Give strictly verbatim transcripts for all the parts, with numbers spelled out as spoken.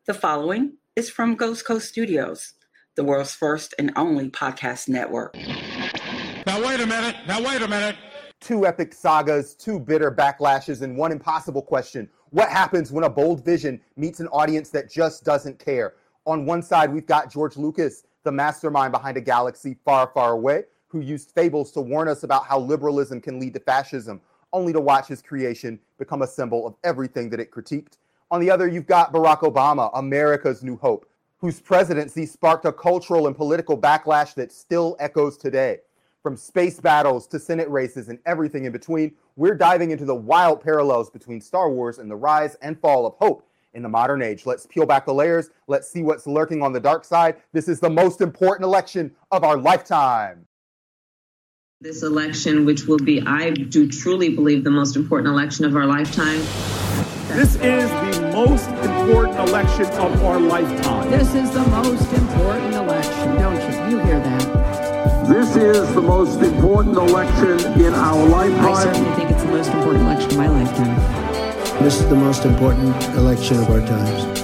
The following is from Ghost Coast Studios, the world's first and only podcast network. Now wait a minute, now wait a minute. Two epic sagas, two bitter backlashes, and one impossible question. What happens when a bold vision meets an audience that just doesn't care? On one side, we've got George Lucas, the mastermind behind a galaxy far, far away, who used fables to warn us about how liberalism can lead to fascism, only to watch his creation become a symbol of everything that it critiqued. On the other, you've got Barack Obama, America's new hope, whose presidency sparked a cultural and political backlash that still echoes today. From space battles to Senate races and everything in between, we're diving into the wild parallels between Star Wars and the rise and fall of hope in the modern age. Let's peel back the layers. Let's see what's lurking on the dark side. This is the most important election of our lifetime. This election, which will be, I do truly believe, the most important election of our lifetime. This is the most important election of our lifetime. This is the most important election, don't you? You hear that? This is the most important election in our lifetime. I certainly think it's the most important election of my lifetime. This is the most important election of our times.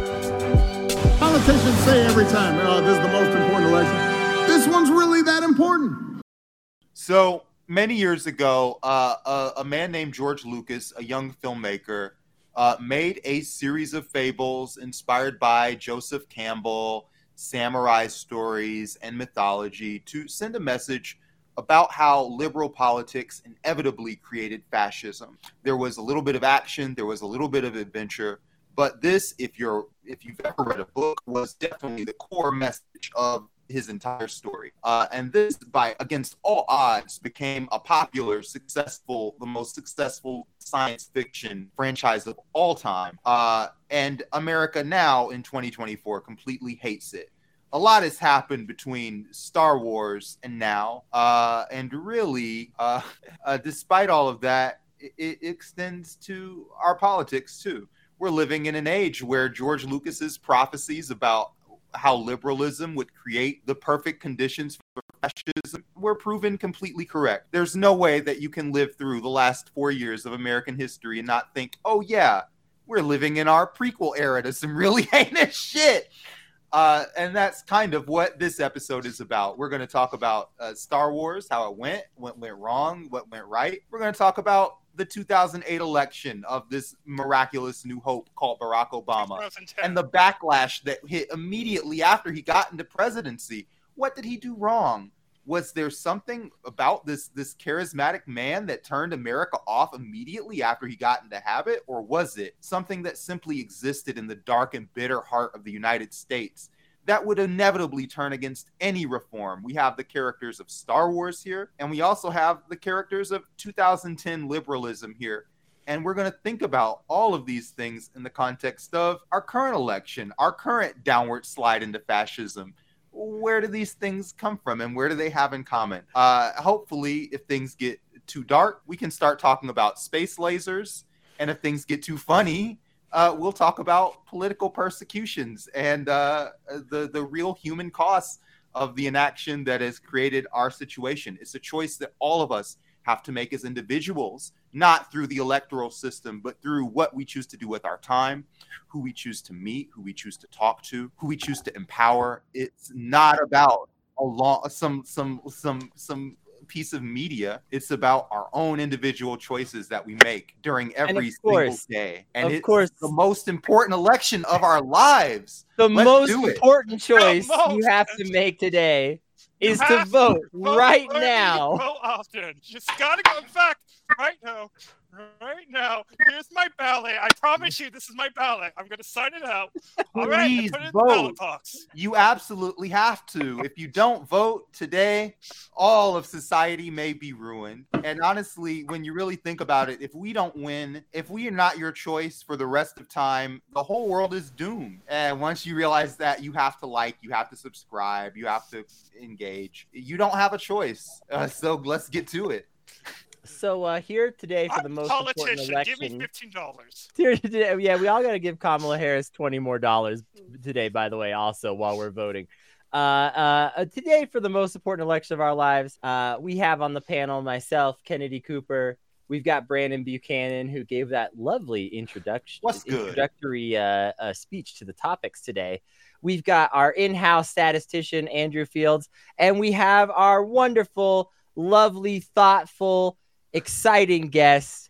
Politicians say every time, oh, this is the most important election. This one's really that important. So many years ago, uh, a, a man named George Lucas, a young filmmaker, uh, made a series of fables inspired by Joseph Campbell, samurai stories, and mythology to send a message about how liberal politics inevitably created fascism. There was a little bit of action, there was a little bit of adventure, but this, if you're if you've ever read a book, was definitely the core message of his entire story. Uh, and this, by against all odds, became a popular, successful, the most successful science fiction franchise of all time. Uh, and America now, in twenty twenty-four, completely hates it. A lot has happened between Star Wars and now. Uh, and really, uh, uh, despite all of that, it, it extends to our politics, too. We're living in an age where George Lucas's prophecies about how liberalism would create the perfect conditions for fascism were proven completely correct. There's no way that you can live through the last four years of American history and not think, oh yeah, we're living in our prequel era to some really heinous shit. Uh, and that's kind of what this episode is about. We're going to talk about uh, Star Wars, how it went, what went wrong, what went right. We're going to talk about the two thousand eight election of this miraculous new hope called Barack Obama and the backlash that hit immediately after he got into presidency. What did he do wrong? Was there something about this, this charismatic man that turned America off immediately after he got into habit? Or was it something that simply existed in the dark and bitter heart of the United States that would inevitably turn against any reform? We have the characters of Star Wars here, and we also have the characters of two thousand ten liberalism here. And we're going to think about all of these things in the context of our current election, our current downward slide into fascism. Where do these things come from, and where do they have in common? Uh, hopefully, if things get too dark, we can start talking about space lasers. And if things get too funny, Uh, we'll talk about political persecutions and uh, the, the real human costs of the inaction that has created our situation. It's a choice that all of us have to make as individuals, not through the electoral system, but through what we choose to do with our time, who we choose to meet, who we choose to talk to, who we choose to empower. It's not about a long, some some some some piece of media. It's about our own individual choices that we make during every single day. And of it's course, the most important election of our lives. The Let's most do it. important choice you have to make today is to vote, vote right early, now. Vote often. Just gotta go. In fact, right now, right now, here's my ballot. I promise you, this is my ballot. I'm gonna sign it out. All right, Please put it in vote. the ballot box. You absolutely have to. If you don't vote today, all of society may be ruined. And honestly, when you really think about it, if we don't win, if we are not your choice for the rest of time, the whole world is doomed. And once you realize that, you have to like, you have to subscribe, you have to engage. You don't have a choice. Uh, so let's get to it. So uh, here today for the I'm most a important politician. election. Give me fifteen dollars. Here today, yeah, we all got to give Kamala Harris twenty more dollars today, by the way, also while we're voting. Uh, uh, today for the most important election of our lives, uh, we have on the panel myself, Kennedy Cooper, We've got Brandon Buchanan, who gave that lovely introduction, What's good? introductory uh, uh, speech to the topics today. We've got our in-house statistician, Andrew Fields, and we have our wonderful, lovely, thoughtful, exciting guest,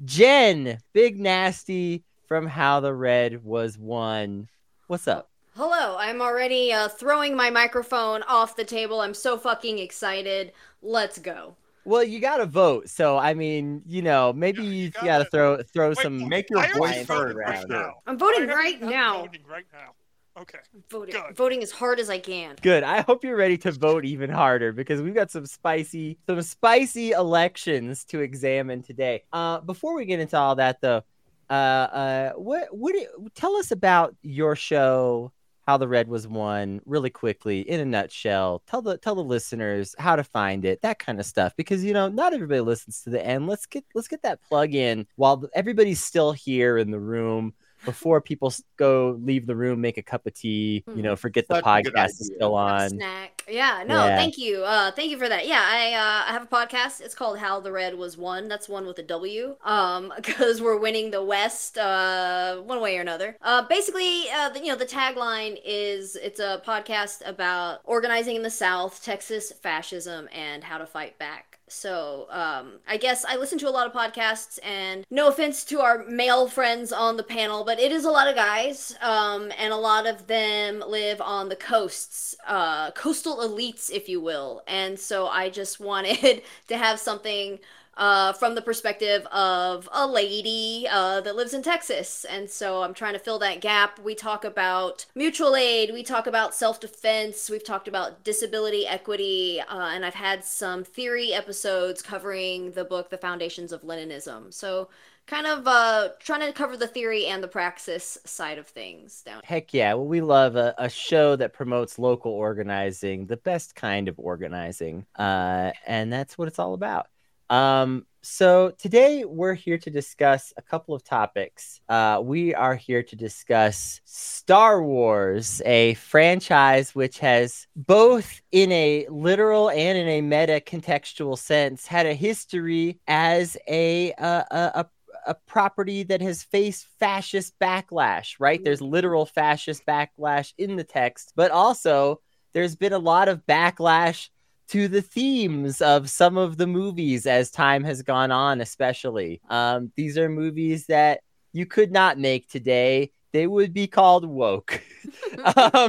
Jen, Big Nasty from How the Red Was Won. What's up? Hello, I'm already uh, throwing my microphone off the table. I'm so fucking excited. Let's go. Well, you got to vote. So, I mean, you know, maybe Yeah, you you gotta- got to throw throw Wait, some. Make your I already voice voted heard right around. now. I'm voting I already- right I'm now. Voting right now. Okay. Voting, Good. voting as hard as I can. Good. I hope you're ready to vote even harder because we've got some spicy, some spicy elections to examine today. Uh, before we get into all that, though, uh, uh, what, what, do you- tell us about your show, How the Red Was Won, really quickly, in a nutshell. Tell the tell the listeners how to find it, that kind of stuff, because you know not everybody listens to the end. Let's get let's get that plug in while everybody's still here in the room. Before people go leave the room, make a cup of tea, you know, forget the Such a good podcast is idea. still Have a on. snack. Yeah, no, Yeah. thank you. Uh, thank you for that. Yeah, I uh, I have a podcast. It's called How the Red Was Won. That's one with a W. Um, because we're winning the West, uh, one way or another. Uh, basically, uh, the, you know, the tagline is it's a podcast about organizing in the South, Texas fascism, and how to fight back. So, um, I guess I listen to a lot of podcasts, and no offense to our male friends on the panel, but it is a lot of guys, um, and a lot of them live on the coasts, uh, coastal elites, if you will. And so I just wanted to have something uh, from the perspective of a lady uh, that lives in Texas. And so I'm trying to fill that gap. We talk about mutual aid, we talk about self-defense, we've talked about disability equity, uh, and I've had some theory episodes covering the book The Foundations of Leninism. So kind of uh, trying to cover the theory and the praxis side of things down. Heck yeah. Well, we love a, a show that promotes local organizing, the best kind of organizing. Uh, and that's what it's all about. Um, so today we're here to discuss a couple of topics. Uh, we are here to discuss Star Wars, a franchise which has both in a literal and in a meta contextual sense had a history as a, uh, a, a a property that has faced fascist backlash, right? There's literal fascist backlash in the text, but also there's been a lot of backlash to the themes of some of the movies as time has gone on, especially. Um, these are movies that you could not make today. They would be called woke. um,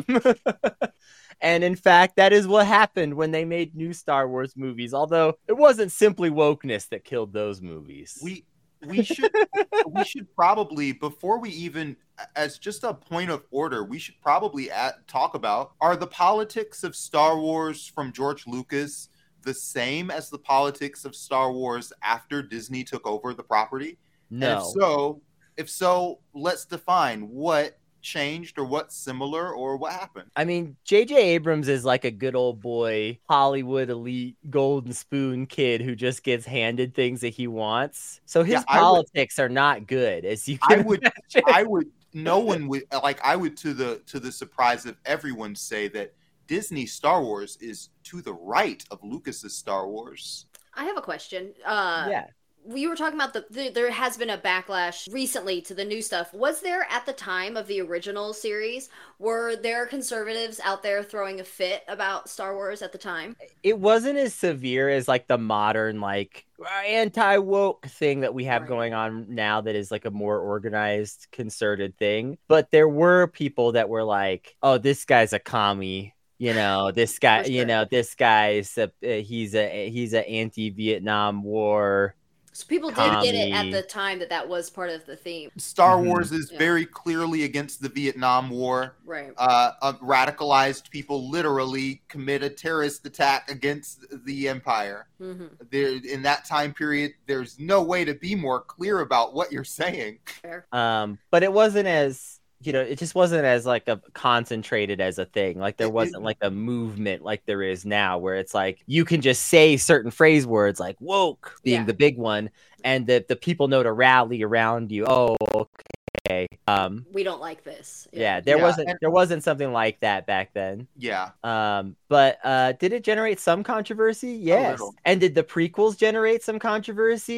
and in fact, that is what happened when they made new Star Wars movies, although it wasn't simply wokeness that killed those movies. We we should we should probably, before we even, as just a point of order, we should probably at, talk about, are the politics of Star Wars from George Lucas the same as the politics of Star Wars after Disney took over the property? No. And if so, if so, let's define what changed or what's similar or what happened. I mean, J J Abrams is like a good old boy Hollywood elite golden spoon kid who just gets handed things that he wants. So his Yeah, I politics are not good, as you I can would imagine. I would no one would like I would to the to the surprise of everyone say that Disney Star Wars is to the right of Lucas's Star Wars. I have a question. Uh, yeah. You were talking about the, the there has been a backlash recently to the new stuff. Was there at the time of the original series, were there conservatives out there throwing a fit about Star Wars at the time? It wasn't as severe as like the modern like anti-woke thing that we have Right. going on now that is like a more organized, concerted thing. But there were people that were like, oh, this guy's a commie. You know, this guy, For you sure. know, this guy's a, uh, he's a he's a anti-Vietnam War. So people did get it at Commie. the time that that was part of the theme. Star Mhm. Wars is Yeah. very clearly against the Vietnam War. Right. Uh, uh, radicalized people literally commit a terrorist attack against the empire. hmm There, in that time period, there's no way to be more clear about what you're saying. Fair. Um, but it wasn't as, you know, it just wasn't as like a concentrated as a thing. Like there It- it- wasn't like a movement like there is now, where it's like you can just say certain phrase words like woke being Yeah. the big one, and the the people know to rally around you. Oh, okay. Um, We don't like this. yeah, there Yeah, wasn't and- there wasn't something like that back then. Yeah. Um, but uh, did it generate some controversy? Yes. little. And did the prequels generate some controversy?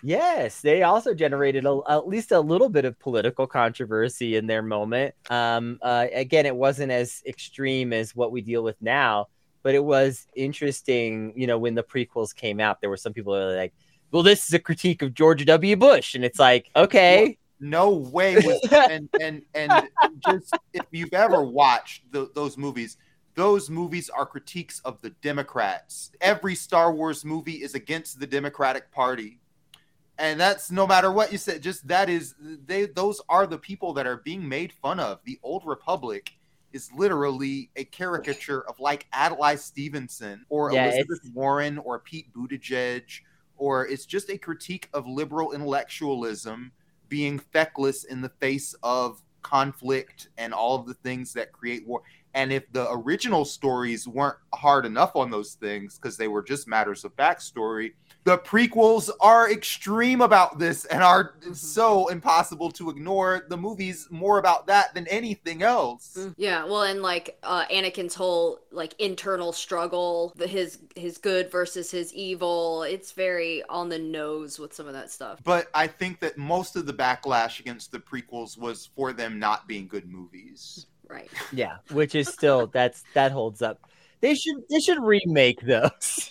Yes, they also generated a, at least a little bit of political controversy in their moment. Um, uh, again, it wasn't as extreme as what we deal with now, but it was interesting. You know, when the prequels came out, there were some people that were like, "Well, this is a critique of George W. Bush," and it's like, okay, no way. Was, and and and just if you've ever watched the, those movies. Those movies are critiques of the Democrats. Every Star Wars movie is against the Democratic Party. And that's no matter what you said, just that is, they. those are the people that are being made fun of. The Old Republic is literally a caricature of like Adlai Stevenson or yeah, Elizabeth it's... Warren or Pete Buttigieg, or it's just a critique of liberal intellectualism being feckless in the face of conflict and all of the things that create war. And if the original stories weren't hard enough on those things because they were just matters of backstory, the prequels are extreme about this and are so impossible to ignore. The movie's more about that than anything else. Yeah, well, and like uh, Anakin's whole like internal struggle, the, his his good versus his evil, it's very on the nose with some of that stuff. But I think that most of the backlash against the prequels was for them not being good movies. Right. Yeah, which is still that's that holds up. They should they should remake those.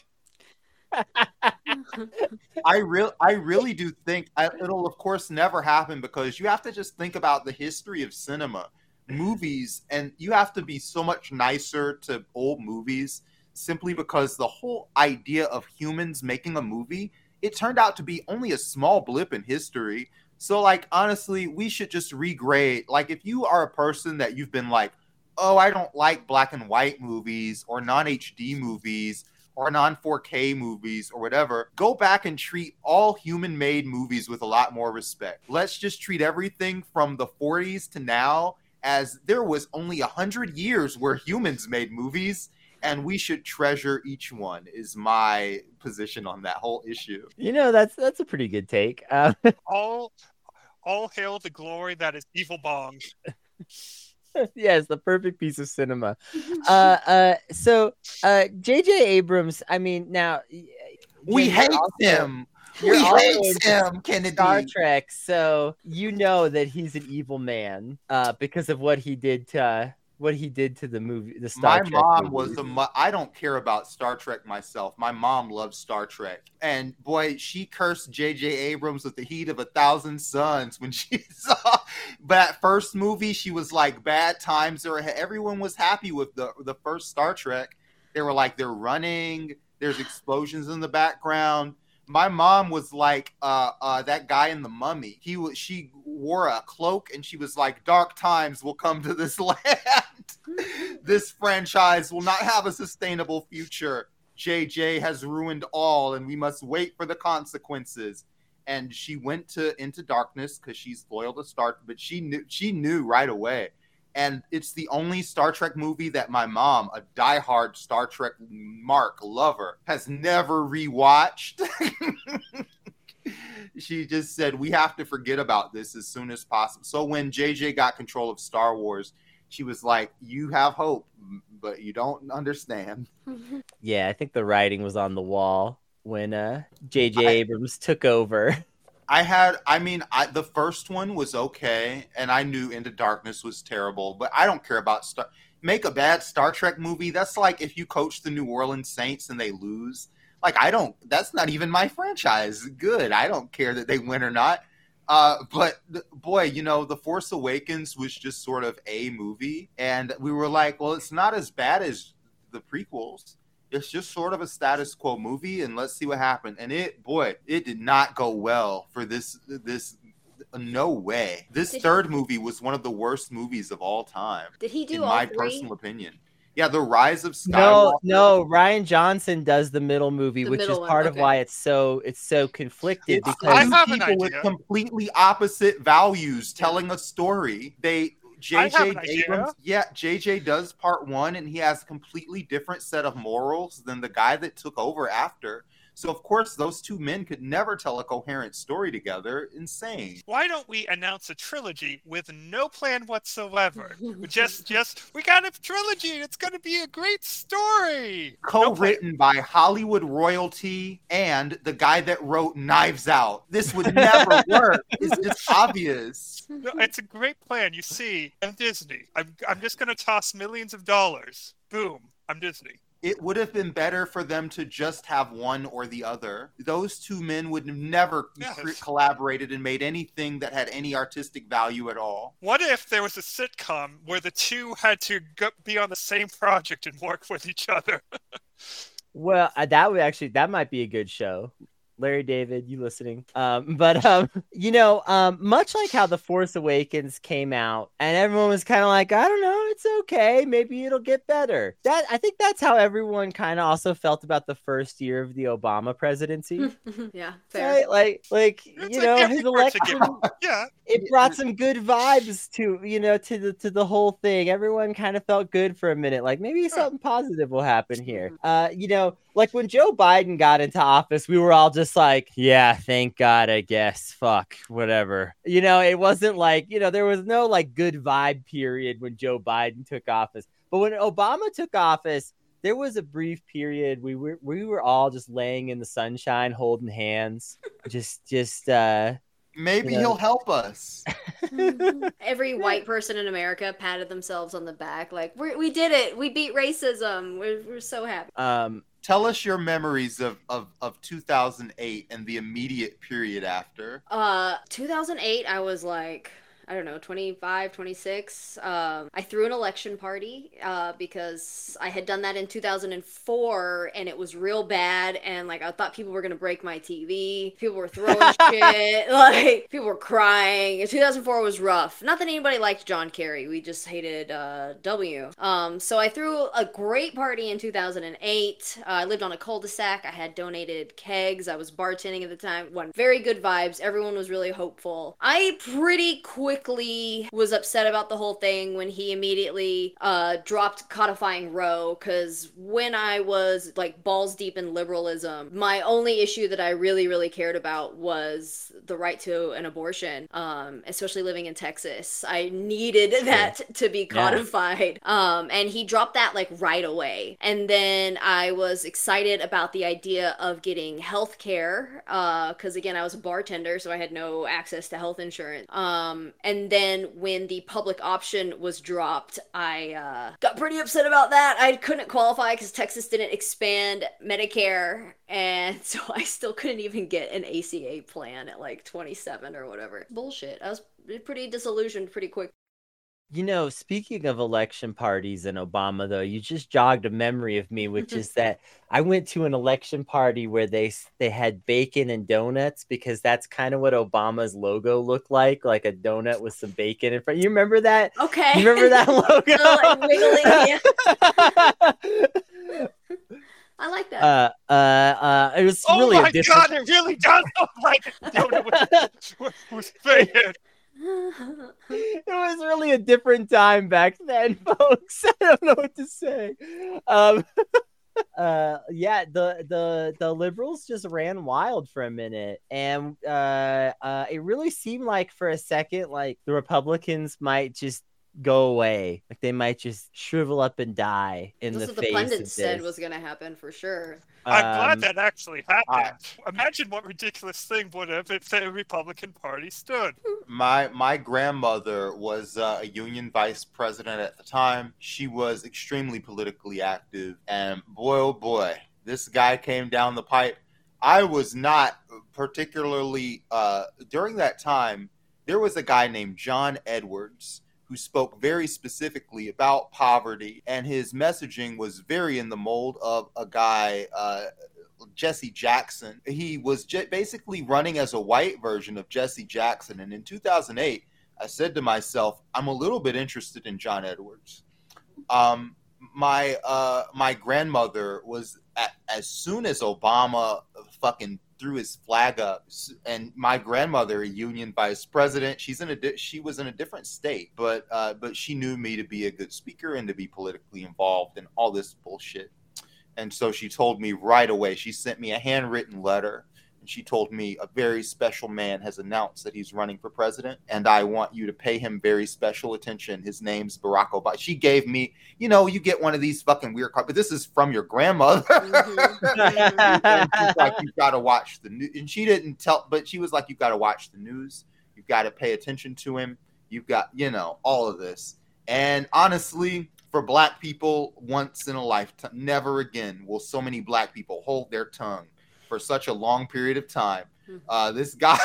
I real I really do think I, it'll of course never happen because you have to just think about the history of cinema, movies, and you have to be so much nicer to old movies simply because the whole idea of humans making a movie, it turned out to be only a small blip in history. So, like, honestly, we should just regrade. Like, if you are a person that you've been like, oh, I don't like black and white movies or non-H D movies or non four K movies or whatever, go back and treat all human-made movies with a lot more respect. Let's just treat everything from the forties to now as there was only one hundred years where humans made movies, and we should treasure each one, is my position on that whole issue. You know, that's that's a pretty good take. Uh, all, all hail the glory that is Evil Bong. Yes, the perfect piece of cinema. Uh, uh, so, uh, J J Abrams, I mean, now... We hate also, him! We hate him, Kennedy! Star Trek, so you know that he's an evil man uh, because of what he did to... Uh, what he did to the movie, the Star My Trek mom movies. was a. I don't care about Star Trek myself. My mom loves Star Trek, and boy, she cursed J J Abrams with the heat of a thousand suns when she saw that first movie. She was like, "Bad times are ahead." Everyone was happy with the the first Star Trek. They were like, they're running. There's explosions in the background. My mom was like, uh, uh, that guy in The Mummy. He was. She wore a cloak, and she was like, "Dark times will come to this land. This franchise will not have a sustainable future. J J has ruined all, and we must wait for the consequences." And she went to Into Darkness because she's loyal to Star. But she knew. She knew right away. And it's the only Star Trek movie that my mom, a diehard Star Trek Mark lover, has never rewatched. She just said, we have to forget about this as soon as possible. So when J J got control of Star Wars, she was like, you have hope, but you don't understand. Yeah, I think the writing was on the wall when uh, J J Abrams took over. I had, I mean, I, the first one was okay, and I knew Into Darkness was terrible, but I don't care about Star. Make a bad Star Trek movie. That's like if you coach the New Orleans Saints and they lose. Like, I don't, that's not even my franchise. Good. I don't care that they win or not. Uh, but boy, you know, The Force Awakens was just sort of a movie, and we were like, well, it's not as bad as the prequels. It's just sort of a status quo movie, and let's see what happened. And it, boy, it did not go well for this, this, no way. This did third he, movie was one of the worst movies of all time. Did he do in all my three? personal opinion? Yeah, The Rise of Skywalker. No, no, Rian Johnson does the middle movie, the which middle is part one, of okay. why it's so it's so conflicted. It's because I have an people with idea. completely opposite values telling a story. They J J Abrams, yeah, J J does part one, and he has a completely different set of morals than the guy that took over after. So, of course, those two men could never tell a coherent story together. Insane. Why don't we announce a trilogy with no plan whatsoever? just, just, we got a trilogy. It's going to be a great story. Co-written no by Hollywood royalty and the guy that wrote Knives Out. This would never work. It's just obvious. No, it's a great plan. You see, I'm Disney. I'm, I'm just going to toss millions of dollars. Boom. I'm Disney. It would have been better for them to just have one or the other. Those two men would have never yes. collaborated and made anything that had any artistic value at all. What if there was a sitcom where the two had to go, be on the same project and work with each other? Well, that would actually, that might be a good show. Larry David, you listening? Um, but, um, you know, um, much like how The Force Awakens came out and everyone was kind of like, I don't know, it's okay. Maybe it'll get better. That I think that's how everyone kind of also felt about the first year of the Obama presidency. Yeah, fair. Right? Like, like it's you like know, his election, yeah, it brought some good vibes to, you know, to the to the whole thing. Everyone kind of felt good for a minute. Like maybe something positive will happen here. Uh, you know, like when Joe Biden got into office, we were all just like, yeah, thank God, I guess. Fuck, whatever. You know, it wasn't like, you know, there was no like good vibe period when Joe Biden took office. But when Obama took office, there was a brief period we were we were all just laying in the sunshine, holding hands, just just uh maybe you know. He'll help us. Every white person in America patted themselves on the back, like we we did it. We beat racism. We're we're so happy. Um, Tell us your memories of, of, of two thousand eight and the immediate period after. Uh, two thousand eight, I was like, I don't know, twenty-five, twenty-six. Um, I threw an election party uh, because I had done that in two thousand four and it was real bad. And like, I thought people were going to break my T V. People were throwing shit. Like, people were crying. two thousand four was rough. Not that anybody liked John Kerry. We just hated uh, W. Um, so I threw a great party in two thousand eight. Uh, I lived on a cul-de-sac. I had donated kegs. I was bartending at the time. One very good vibes. Everyone was really hopeful. I pretty quickly quickly was upset about the whole thing when he immediately uh, dropped codifying Roe, because when I was like balls deep in liberalism, my only issue that I really, really cared about was the right to an abortion, um, especially living in Texas. I needed that yeah. to be codified. Yeah. Um, and he dropped that like right away. And then I was excited about the idea of getting health care, because uh, again, I was a bartender, so I had no access to health insurance. Um, And then when the public option was dropped, I uh, got pretty upset about that. I couldn't qualify because Texas didn't expand Medicare. And so I still couldn't even get an A C A plan at like twenty-seven or whatever. Bullshit. I was pretty disillusioned pretty quick. You know, speaking of election parties and Obama, though, you just jogged a memory of me, which is that I went to an election party where they they had bacon and donuts, because that's kind of what Obama's logo looked like, like a donut with some bacon in front. You remember that? Okay. You remember that logo? Like wiggling, yeah. I like that. Uh, uh, uh, it was oh really my a different... God, it really does look like a donut with, with, with bacon. It was really a different time back then, folks. I don't know what to say. Um, uh, yeah, the the the liberals just ran wild for a minute, and uh, uh, it really seemed like for a second, like the Republicans might just go away, like they might just shrivel up and die in That's the what face the of pundits this. said was going to happen for sure. I'm Um, glad that actually happened. I, Imagine what ridiculous thing would have if the Republican Party stood. My my grandmother was uh, a union vice president at the time. She was extremely politically active, and boy, oh boy, this guy came down the pipe. I was not particularly, uh, during that time, there was a guy named John Edwards who spoke very specifically about poverty, and his messaging was very in the mold of a guy, uh, Jesse Jackson. He was j- basically running as a white version of Jesse Jackson, and in two thousand eight, I said to myself, I'm a little bit interested in John Edwards. Um, my uh, my grandmother was, at, as soon as Obama fucking threw his flag up, and my grandmother, a union vice president, she's in a di- she was in a different state, but uh, but she knew me to be a good speaker and to be politically involved and all this bullshit. And so she told me right away. She sent me a handwritten letter. And she told me a very special man has announced that he's running for president, and I want you to pay him very special attention. His name's Barack Obama. She gave me, you know, you get one of these fucking weird cards, but this is from your grandmother. Mm-hmm. She's like, you've got to watch the news. And she didn't tell, but she was like, you've got to watch the news. You've got to pay attention to him. You've got, you know, all of this. And honestly, for black people, once in a lifetime, never again will so many black people hold their tongue for such a long period of time. Uh, this guy,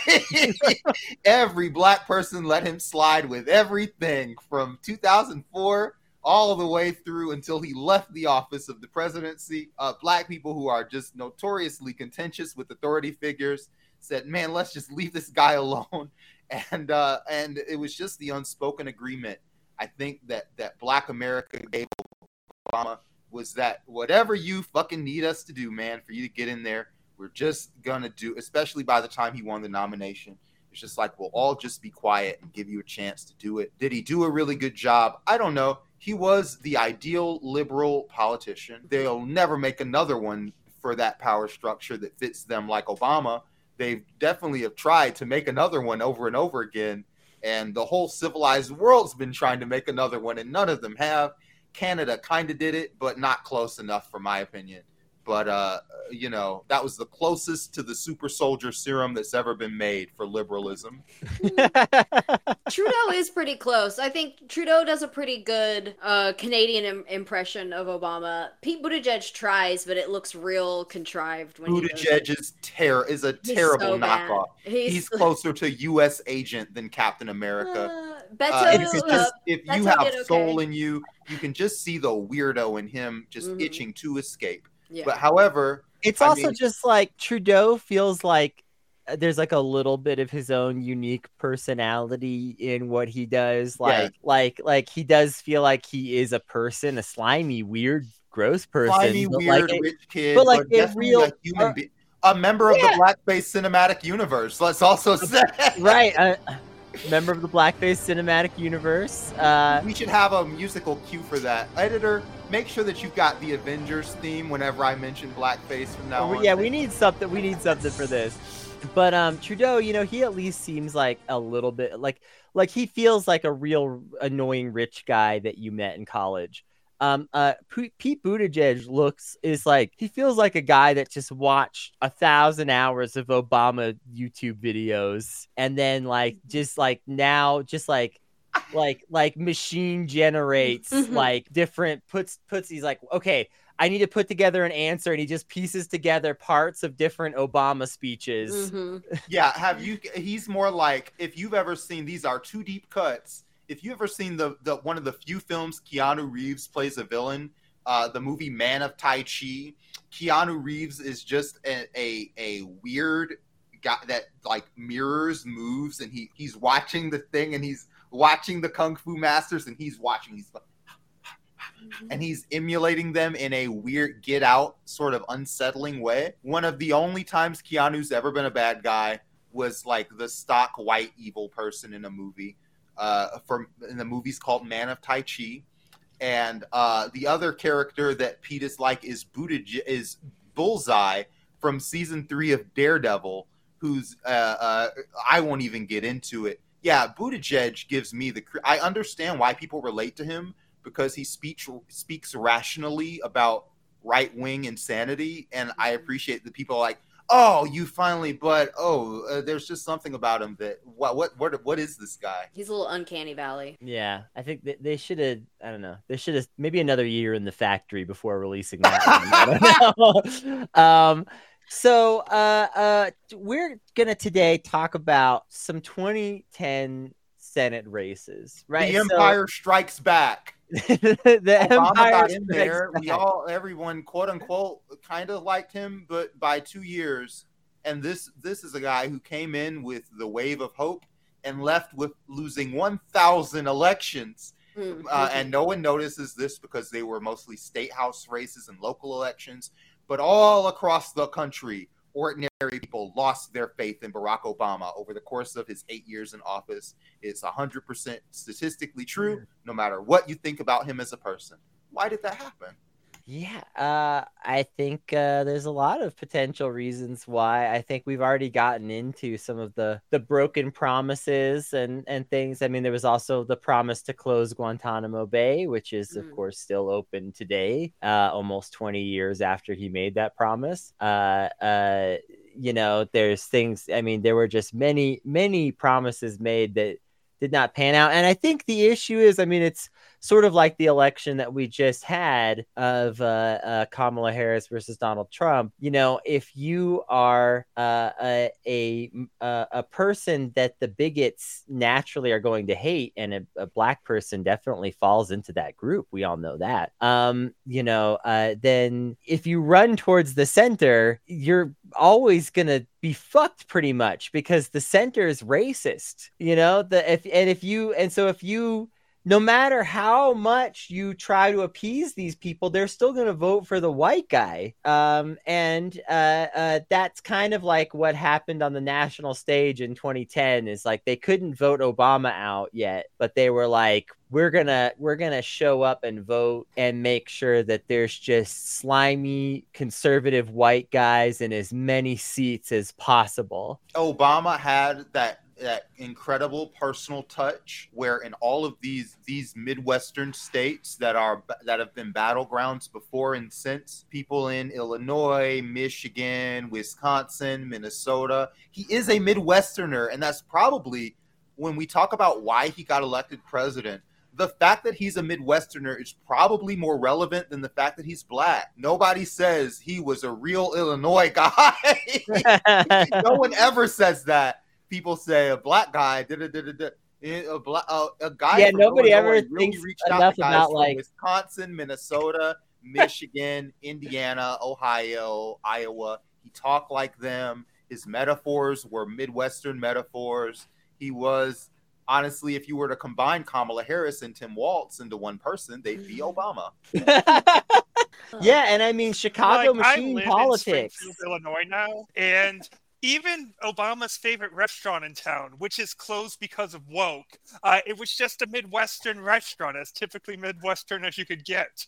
every black person let him slide with everything from two thousand four all the way through until he left the office of the presidency. Uh, black people who are just notoriously contentious with authority figures said, man, let's just leave this guy alone. And uh, and it was just the unspoken agreement, I think, that, that black America gave Obama, was that whatever you fucking need us to do, man, for you to get in there, we're just going to do, especially by the time he won the nomination. It's just like, we'll all just be quiet and give you a chance to do it. Did he do a really good job? I don't know. He was the ideal liberal politician. They'll never make another one for that power structure that fits them like Obama. They definitely have tried to make another one over and over again. And the whole civilized world's been trying to make another one, and none of them have. Canada kind of did it, but not close enough, for my opinion. But, uh, you know, that was the closest to the super soldier serum that's ever been made for liberalism. Trudeau is pretty close. I think Trudeau does a pretty good uh, Canadian im- impression of Obama. Pete Buttigieg tries, but it looks real contrived. When Buttigieg he is, ter- is a terrible so knockoff. He's, He's closer to U S agent than Captain America. Uh, Beto, uh, if you, uh, just, if you Beto have did okay. soul in you, you can just see the weirdo in him just Mhm. itching to escape. Yeah. But however, It's I also mean, just like Trudeau feels like uh, there's like a little bit of his own unique personality in what he does. Like, Yeah. like, like he does feel like he is a person, a slimy, weird, gross person. slimy, but weird, like a- rich kid, but but, like a definitely real- a human uh, being. A member of Yeah. the Blackface Cinematic Universe. Let's also say. right, a member of the Blackface Cinematic Universe. Uh, We should have a musical cue for that. Editor, make sure that you've got the Avengers theme whenever I mention blackface from now on. yeah, we need something. We need something for this. But um, Trudeau, you know, he at least seems like a little bit like like he feels like a real annoying rich guy that you met in college. Um, uh, P- Pete Buttigieg looks is like he feels like a guy that just watched a thousand hours of Obama YouTube videos and then like just like now just like like like machine generates Mhm. like different puts puts he's like, okay, I need to put together an answer, and he just pieces together parts of different Obama speeches. Mhm. Yeah, have you? He's more like, if you've ever seen, these are two deep cuts. If you ever seen the the one of the few films Keanu Reeves plays a villain, uh, the movie Man of Tai Chi, Keanu Reeves is just a a, a weird guy that like mirrors moves, and he he's watching the thing, and he's watching the Kung Fu masters, and he's watching he's like, and he's emulating them in a weird Get Out sort of unsettling way. One of the only times Keanu's ever been a bad guy was like the stock white evil person in a movie. Uh, from in the movie's called Man of Tai Chi, and uh, the other character that Pete is like is Buttigieg, is Bullseye from season three of Daredevil, who's uh, uh, I won't even get into it. Yeah, Buttigieg gives me the. I understand why people relate to him because he speaks speaks rationally about right wing insanity, and I appreciate that people are like, oh, you finally, but oh, uh, there's just something about him that what what what what is this guy? He's a little uncanny valley. Yeah, I think that they should have. I don't know. They should have maybe another year in the factory before releasing that. I don't know. um, so uh, uh, we're gonna today talk about some twenty ten Senate races, right? The Empire so, Strikes Back. the Obama Empire got in Strikes there. We Back. all, everyone, quote unquote, kind of liked him, but by two years. And this this is a guy who came in with the wave of hope and left with losing one thousand elections. Mm-hmm. Uh, and no one notices this because they were mostly state house races and local elections. But all across the country, ordinary people lost their faith in Barack Obama over the course of his eight years in office. It's one hundred percent statistically true, no matter what you think about him as a person. Why did that happen? Yeah, uh, I think uh, there's a lot of potential reasons why. I think we've already gotten into some of the the broken promises and and things. I mean, there was also the promise to close Guantanamo Bay, which is of Mm. course still open today, uh, almost twenty years after he made that promise. Uh, uh, you know, there's things. I mean, there were just many many promises made that did not pan out. And I think the issue is, I mean, it's sort of like the election that we just had of uh, uh, Kamala Harris versus Donald Trump. You know, if you are uh, a, a a person that the bigots naturally are going to hate, and a, a black person definitely falls into that group, we all know that. Um, you know, uh, then if you run towards the center, you're always gonna be fucked pretty much, because the center is racist. You know, the if and if you and so if you no matter how much you try to appease these people, they're still going to vote for the white guy. Um, and uh, uh, that's kind of like what happened on the national stage in twenty ten. Is like they couldn't vote Obama out yet, but they were like, we're gonna we're gonna show up and vote and make sure that there's just slimy conservative white guys in as many seats as possible. Obama had that that incredible personal touch where in all of these these Midwestern states that are that have been battlegrounds before and since, people in Illinois, Michigan, Wisconsin, Minnesota, he is a Midwesterner. And that's probably, when we talk about why he got elected president, the fact that he's a Midwesterner is probably more relevant than the fact that he's black. Nobody says he was a real Illinois guy. No one ever says that. People say a black guy did it, did it, did it. A, black, uh, a guy. Yeah, nobody Illinois ever really thinks reached out enough to guys about from like Wisconsin, Minnesota, Michigan, Indiana, Ohio, Iowa. He talked like them. His metaphors were Midwestern metaphors. He was, honestly, if you were to combine Kamala Harris and Tim Walz into one person, they'd be Obama. Yeah, and I mean, Chicago like, machine I live politics. in Springfield, Illinois now, and even Obama's favorite restaurant in town, which is closed because of woke, uh, it was just a Midwestern restaurant, as typically Midwestern as you could get.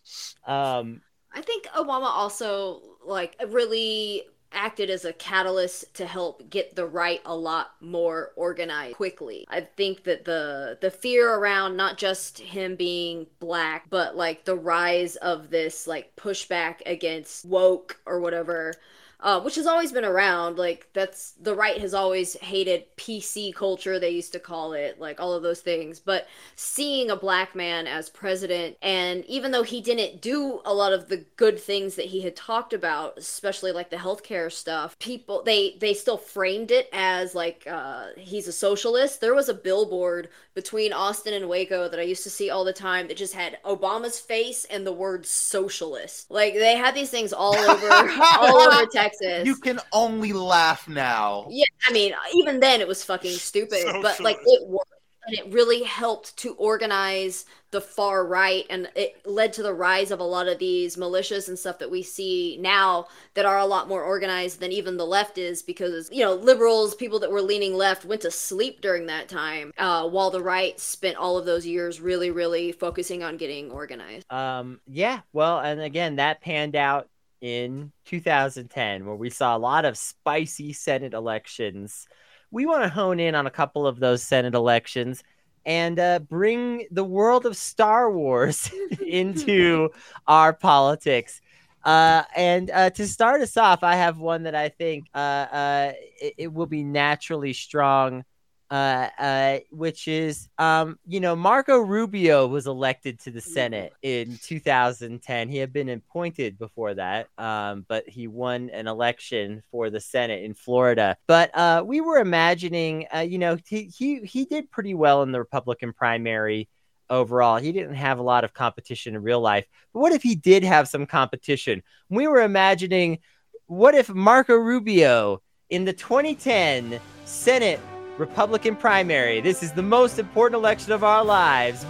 Um, I think Obama also like really acted as a catalyst to help get the right a lot more organized quickly. I think that the the fear around not just him being black, but like the rise of this like pushback against woke or whatever, Uh, which has always been around. Like, that's, the right has always hated P C culture, they used to call it, like, all of those things. But seeing a black man as president, and even though he didn't do a lot of the good things that he had talked about, especially, like, the healthcare stuff, people, they, they still framed it as, like, uh, he's a socialist. There was a billboard between Austin and Waco that I used to see all the time that just had Obama's face and the word socialist. Like, they had these things all over, all over Texas. You can only laugh now. Yeah, I mean, even then it was fucking stupid, So but sure. like it worked, and it really helped to organize the far right, and it led to the rise of a lot of these militias and stuff that we see now that are a lot more organized than even the left is, because, you know, liberals, people that were leaning left went to sleep during that time, uh, while the right spent all of those years really, really focusing on getting organized. Um, yeah, well, and again, that panned out in two thousand ten, where we saw a lot of spicy Senate elections. We want to hone in on a couple of those Senate elections and uh, bring the world of Star Wars into our politics. Uh, and uh, to start us off, I have one that I think uh, uh, it, it will be naturally strong. Uh, uh, which is, um, you know, Marco Rubio was elected to the Senate in two thousand ten. He had been appointed before that, um, but he won an election for the Senate in Florida. But uh, we were imagining, uh, you know, he, he he did pretty well in the Republican primary overall. He didn't have a lot of competition in real life. But what if he did have some competition? We were imagining, what if Marco Rubio in the twenty ten Senate Republican primary, this is the most important election of our lives,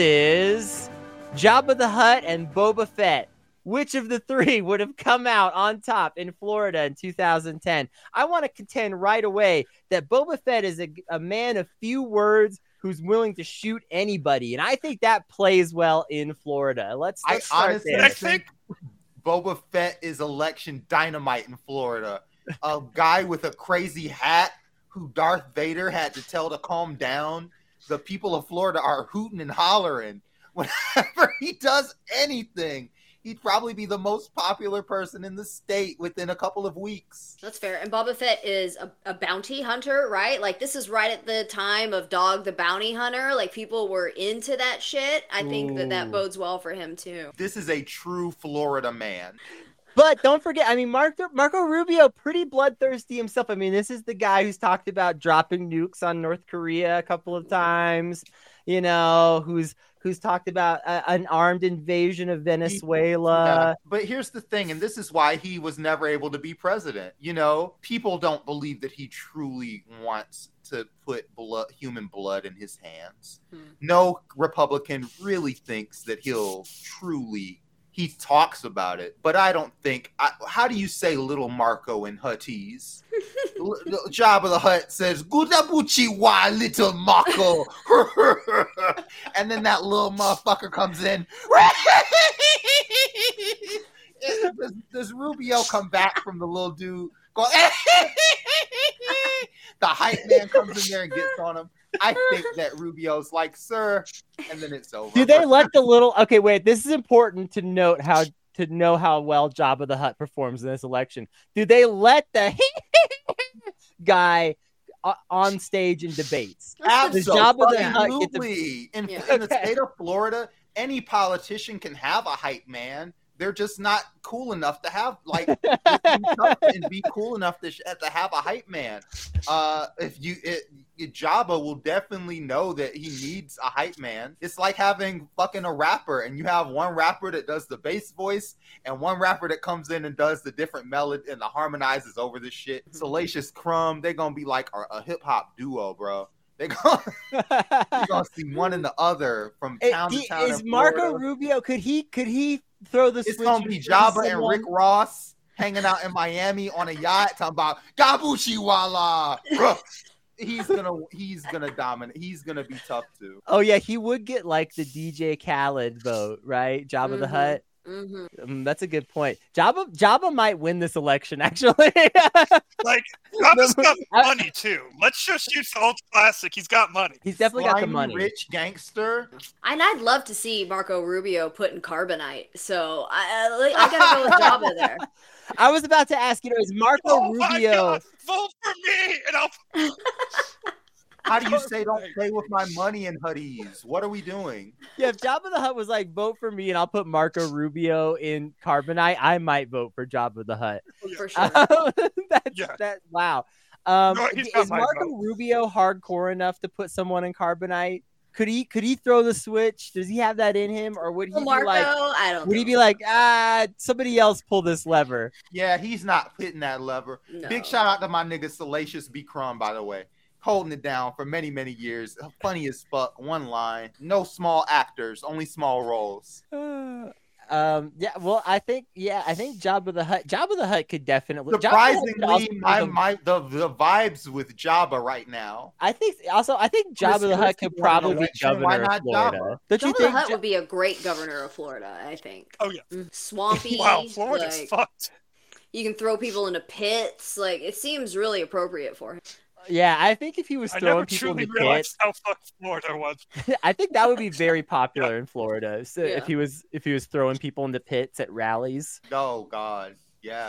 versus Jabba the Hutt and Boba Fett. Which of the three would have come out on top in Florida in two thousand ten? I want to contend right away that Boba Fett is a, a man of few words who's willing to shoot anybody, and I think that plays well in Florida. Let's, let's I start honestly there. I think Boba Fett is election dynamite in Florida. A guy with a crazy hat who Darth Vader had to tell to calm down. The people of Florida are hooting and hollering. Whenever he does anything, he'd probably be the most popular person in the state within a couple of weeks. That's fair. And Boba Fett is a, a bounty hunter, right? Like, this is right at the time of Dog the Bounty Hunter. Like, people were into that shit. I think Ooh. that that bodes well for him, too. This is a true Florida man. But don't forget, I mean, Marco, Marco Rubio, pretty bloodthirsty himself. I mean, this is the guy who's talked about dropping nukes on North Korea a couple of times, you know, who's who's talked about a, an armed invasion of Venezuela. Yeah, but here's the thing, and this is why he was never able to be president. You know, people don't believe that he truly wants to put blood, human blood in his hands. Hmm. No Republican really thinks that he'll truly... He talks about it, but I don't think... I, how do you say little Marco in Huttese? Jabba the Hutt says, Gudabuchi wa little Marco. And then that little motherfucker comes in. does, does Rubio come back from the little dude? Go, the hype man comes in there and gets on him. I think that Rubio's like, sir, and then it's over. Do they let the little... Okay, wait, this is important to note how to know how well Jabba the Hutt performs in this election. Do they let the guy on stage in debates? Absolutely. Jabba the Hutt get the... in, yeah. in the state of Florida, any politician can have a hype man. They're just not cool enough to have, like, and be cool enough to, to have a hype man. Uh, if you, it, it, Jabba will definitely know that he needs a hype man. It's like having fucking a rapper, and you have one rapper that does the bass voice, and one rapper that comes in and does the different melody and the harmonizes over this shit. Salacious Crumb, they're gonna be like a, a hip hop duo, bro. They're gonna, you're gonna see one and the other from town it, to town. Is Marco Rubio? Could he? Could he throw the? It's gonna be Jabba and Rick Ross hanging out in Miami on a yacht talking about Gabushi Wala. He's gonna, he's gonna dominate. He's gonna be tough too. Oh yeah, he would get like the D J Khaled vote, right? Jabba mm-hmm. the Hutt. Mm-hmm. Um, that's a good point. Jabba Jabba might win this election, actually. Like, Jabba's got money too. Let's just use the old classic. He's got money. He's definitely Slimy, got the money. Rich gangster. And I'd love to see Marco Rubio put in carbonite. So I, I, I gotta go with Jabba there. I was about to ask, you know, is Marco oh Rubio? My God, vote for me, and I'll. How do you say don't play with my money in hoodies? What are we doing? Yeah, if Jabba the Hutt was like, vote for me and I'll put Marco Rubio in Carbonite, I might vote for Jabba the Hutt. For sure. That's, yeah. that, wow. Um, no, is Marco vote. Rubio hardcore enough to put someone in Carbonite? Could he could he throw the switch? Does he have that in him? Or would he Marco, be like, I don't would know. he be like, ah, somebody else pull this lever? Yeah, he's not hitting that lever. No. Big shout out to my nigga Salacious B. Crumb, by the way. Holding it down for many, many years. Funny as fuck. One line. No small actors, only small roles. Uh, um. Yeah. Well, I think. Yeah. I think Jabba the Hutt. Jabba the Hutt could definitely. Surprisingly, my, my the the vibes with Jabba right now. I think. Also, I think Jabba the Hutt could probably be governor Why not of Florida. Jabba? Don't you Jabba think? the Hutt would be a great governor of Florida. I think. Oh yeah. Swampy. Wow, Florida's like, fucked. You can throw people into pits. Like, it seems really appropriate for him. Yeah, I think if he was throwing I never people truly into realized pits, how fucked Florida was. I think that would be very popular yeah. in Florida. So yeah. if he was if he was throwing people into pits at rallies. Oh God, yeah.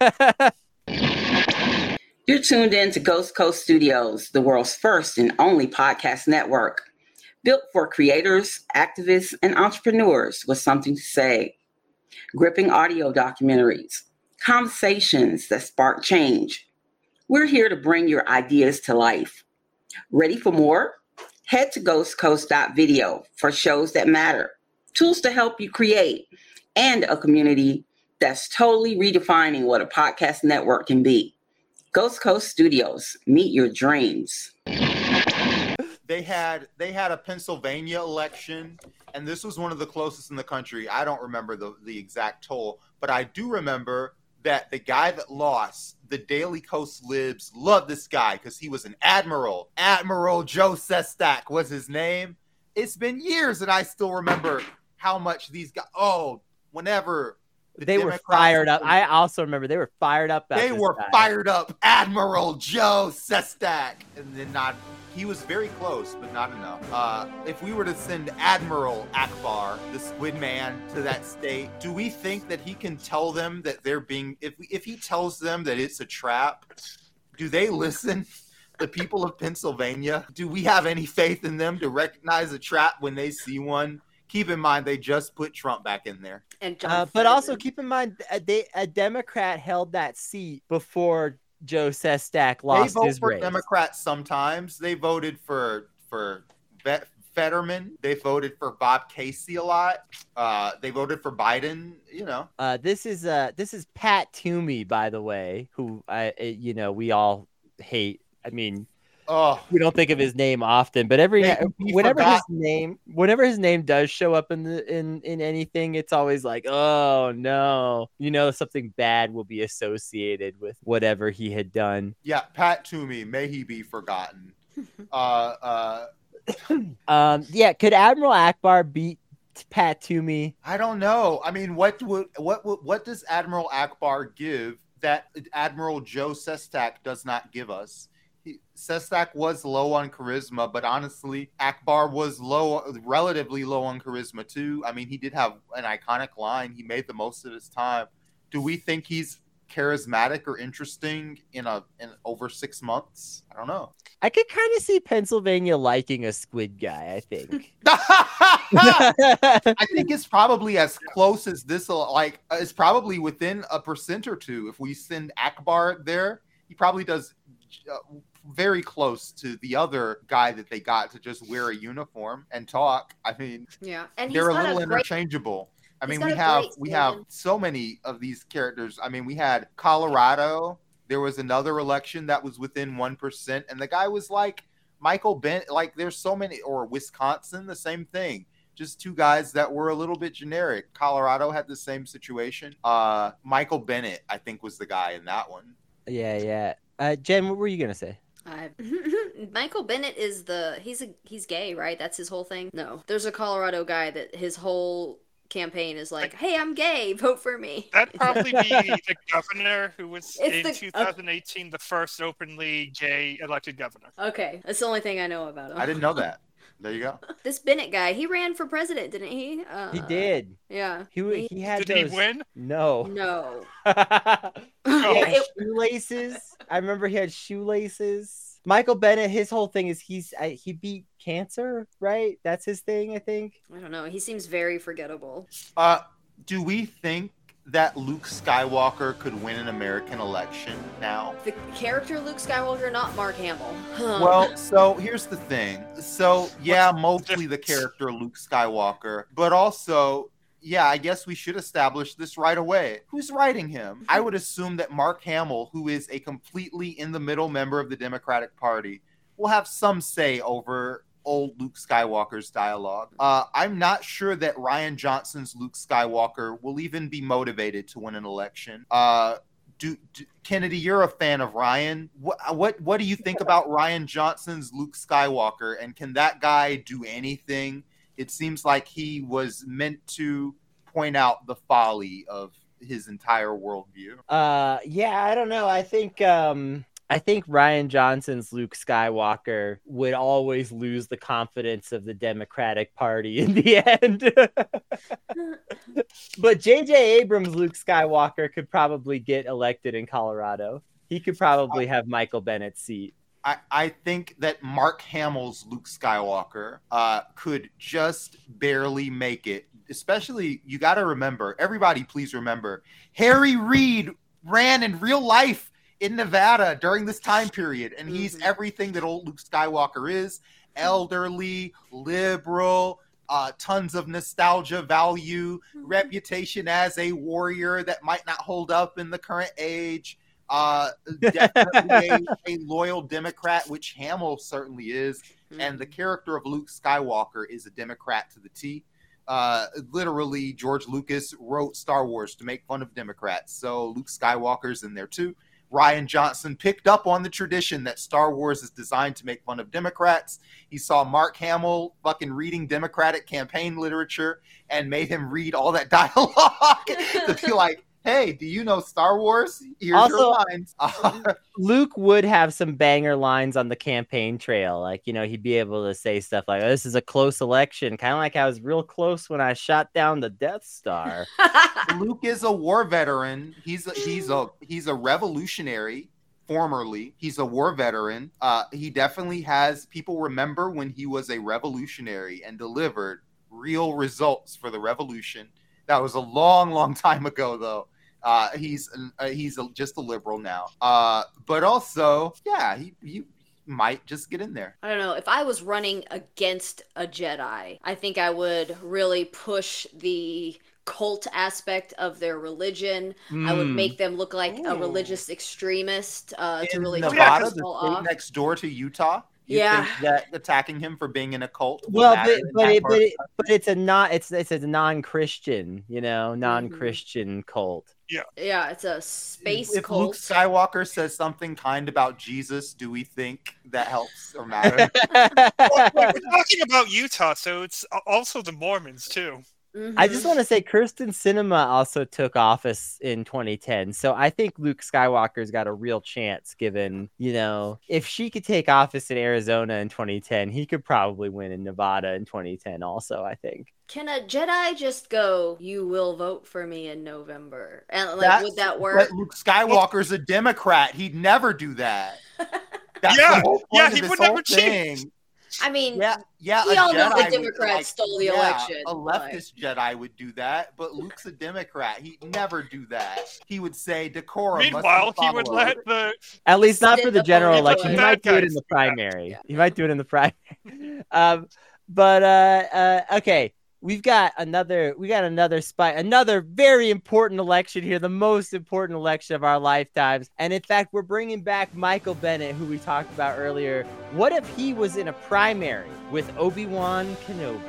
You're tuned in to Ghost Coast Studios, the world's first and only podcast network, built for creators, activists, and entrepreneurs with something to say. Gripping audio documentaries, conversations that spark change. We're here to bring your ideas to life. Ready for more? Head to ghost coast dot video for shows that matter, tools to help you create, and a community that's totally redefining what a podcast network can be. Ghost Coast Studios, meet your dreams. They had they had a Pennsylvania election, and this was one of the closest in the country. I don't remember the, the exact toll, but I do remember that the guy that lost, the Daily Coast Libs, loved this guy because he was an admiral. Admiral Joe Sestak was his name. It's been years and I still remember how much these guys, oh, whenever The they Democrats were fired up. I also remember they were fired up. They were guy. fired up. Admiral Joe Sestak. And then not, he was very close, but not enough. Uh, if we were to send Admiral Akbar, the Squid Man, to that state, do we think that he can tell them that they're being, if, if he tells them that it's a trap, do they listen? The people of Pennsylvania, do we have any faith in them to recognize a trap when they see one? Keep in mind, they just put Trump back in there. And John uh, but also keep in mind, a, they, a Democrat held that seat before Joe Sestak lost they vote his for race. Democrats sometimes. They voted for for Fetterman. They voted for Bob Casey a lot. Uh, they voted for Biden. You know. Uh, this is uh, this is Pat Toomey, by the way, who I you know we all hate. I mean. Oh, we don't think of his name often, but every whenever forgot. his name, whenever his name does show up in the in in anything, it's always like, oh no, you know, something bad will be associated with whatever he had done. Yeah, Pat Toomey, may he be forgotten. uh, uh, um, yeah, could Admiral Akbar beat Pat Toomey? I don't know. I mean, what would what what what does Admiral Akbar give that Admiral Joe Sestak does not give us? He, Sestak was low on charisma, but honestly, Akbar was low, relatively low on charisma too. I mean, he did have an iconic line. He made the most of his time. Do we think he's charismatic or interesting in a in over six months? I don't know. I could kind of see Pennsylvania liking a squid guy. I think. I think it's probably as close as this. Like, it's probably within a percent or two. If we send Akbar there, he probably does. Uh, very close to the other guy that they got to just wear a uniform and talk. I mean, yeah, and they're a got little a great, interchangeable. I mean, got we a have great we slogan. have so many of these characters. I mean, we had Colorado. There was another election that was within one percent, and the guy was like Michael Bennett. Like, there's so many, or Wisconsin, the same thing. Just two guys that were a little bit generic. Colorado had the same situation. Uh, Michael Bennett, I think, was the guy in that one. Yeah, yeah. Uh, Jen, what were you gonna say? I... Michael Bennett is the he's a he's gay, right? That's his whole thing. No, there's a Colorado guy that his whole campaign is like, "Hey, I'm gay, vote for me." That'd probably be the governor who was It's in the- twenty eighteen the first openly gay elected governor. Okay, that's the only thing I know about him. I didn't know that. There you go. This Bennett guy, he ran for president, didn't he? Uh, He did. Yeah. He he had Did those... he win? No. No. He had It- shoelaces. I remember he had shoelaces. Michael Bennett, his whole thing is he's uh, he beat cancer, right? That's his thing, I think. I don't know. He seems very forgettable. Uh, do we think that Luke Skywalker could win an American election now? The character Luke Skywalker, not Mark Hamill. Well, so here's the thing. So, yeah, mostly the character Luke Skywalker, but also, yeah, I guess we should establish this right away. Who's writing him? I would assume that Mark Hamill, who is a completely in-the-middle member of the Democratic Party, will have some say over old Luke Skywalker's dialogue. Uh, I'm not sure that Rian Johnson's Luke Skywalker will even be motivated to win an election. Uh, do, do Kennedy, you're a fan of Rian. What, what what do you think about Rian Johnson's Luke Skywalker? And can that guy do anything? It seems like he was meant to point out the folly of his entire worldview. Uh, yeah, I don't know. I think um, I think Rian Johnson's Luke Skywalker would always lose the confidence of the Democratic Party in the end. But J J Abrams' Luke Skywalker could probably get elected in Colorado. He could probably have Michael Bennett's seat. I, I think that Mark Hamill's Luke Skywalker uh, could just barely make it. Especially, you got to remember, everybody please remember, Harry Reid ran in real life in Nevada during this time period, and he's Mhm. everything that old Luke Skywalker is: elderly, liberal, uh, tons of nostalgia value, reputation as a warrior that might not hold up in the current age. Uh, definitely a, a loyal Democrat, which Hamill certainly is. And the character of Luke Skywalker is a Democrat to the T. Uh, literally, George Lucas wrote Star Wars to make fun of Democrats. So Luke Skywalker's in there too. Rian Johnson picked up on the tradition that Star Wars is designed to make fun of Democrats. He saw Mark Hamill fucking reading Democratic campaign literature and made him read all that dialogue to be like, hey, do you know Star Wars? Here's Also, your lines. Luke would have some banger lines on the campaign trail. Like, you know, he'd be able to say stuff like, oh, this is a close election. Kind of like I was real close when I shot down the Death Star. Luke is a war veteran. He's a, he's a he's a revolutionary. Formerly, he's a war veteran. Uh, he definitely has people remember when he was a revolutionary and delivered real results for the revolution. That was a long, long time ago, though. Uh, he's uh, he's a, just a liberal now. Uh, but also, yeah, he, he might just get in there. I don't know. If I was running against a Jedi, I think I would really push the cult aspect of their religion. Mm. I would make them look like Ooh. a religious extremist uh, to really Nevada, the state off. next door to Utah. You yeah, think that attacking him for being in a cult. Well, but but, it, but, it, but it's a not it's it's a non-Christian, you know, non-Christian mm-hmm. cult. Yeah, yeah, it's a space if cult. Luke Skywalker says something kind about Jesus, do we think that helps or matters? Well, we're talking about Utah, so it's also the Mormons too. Mm-hmm. I just want to say Kirsten Sinema also took office in twenty ten. So I think Luke Skywalker's got a real chance given, you know, if she could take office in Arizona in twenty ten, he could probably win in Nevada in twenty ten also, I think. Can a Jedi just go, you will vote for me in November? And like, That's, would that work? Luke Skywalker's a Democrat. He'd never do that. That's yeah, the whole point yeah, of he this would whole never thing. change. I mean, yeah, yeah. we all know the Jedi Democrats would, like, stole the yeah, election. A leftist but... Jedi would do that, but Luke's a Democrat. He'd never do that. He would say decorum. Meanwhile, he would let the at least not for the general election. He might do it in the guys. primary. Yeah. He might do it in the primary. um, but uh, uh, okay. We've got another, we got another spy, another very important election here, the most important election of our lifetimes. And in fact, we're bringing back Michael Bennett, who we talked about earlier. What if he was in a primary with Obi-Wan Kenobi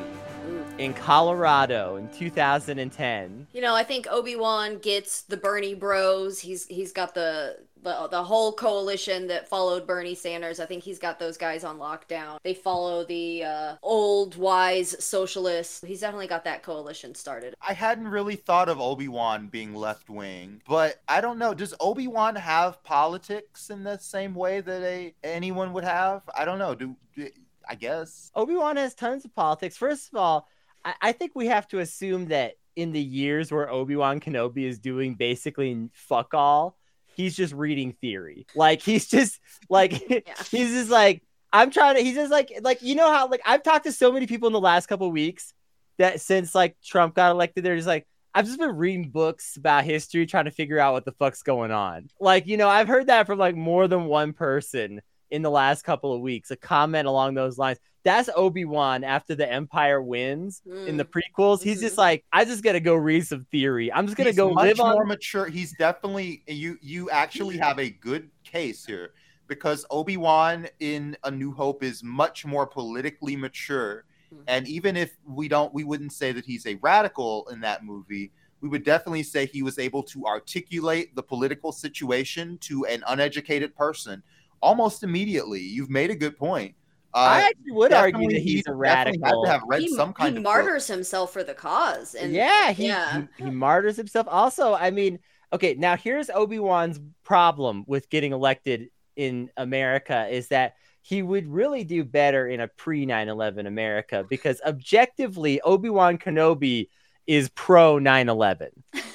in Colorado in two thousand ten? You know, I think Obi-Wan gets the Bernie bros. He's he's got the, the the whole coalition that followed Bernie Sanders. I think he's got those guys on lockdown. They follow the uh, old wise socialists. He's definitely got that coalition started. I hadn't really thought of Obi-Wan being left-wing, but I don't know. Does Obi-Wan have politics in the same way that a anyone would have? I don't know. Do, do I guess Obi-Wan has tons of politics. First of all, I, I think we have to assume that in the years where Obi-Wan Kenobi is doing basically fuck all, he's just reading theory. Like he's just like yeah. he's just like I'm trying to. He's just like like you know how like I've talked to so many people in the last couple of weeks that since like Trump got elected, they're just like I've just been reading books about history, trying to figure out what the fuck's going on. Like you know I've heard that from like more than one person in the last couple of weeks. A comment along those lines. That's Obi-Wan after the Empire wins mm. in the prequels. He's mm-hmm. just like, I just got to go read some theory. I'm just going to go much live on. more mature. He's definitely, you You actually have a good case here because Obi-Wan in A New Hope is much more politically mature. Mm-hmm. And even if we don't, we wouldn't say that he's a radical in that movie. We would definitely say he was able to articulate the political situation to an uneducated person almost immediately. You've made a good point. Uh, I actually would argue that he's a radical. Had to have read he, some kind he of martyrs book. himself for the cause. And yeah, he, yeah. He, he martyrs himself. Also, I mean, okay, now here's Obi-Wan's problem with getting elected in America is that he would really do better in a pre nine eleven America because objectively, Obi-Wan Kenobi is pro nine eleven,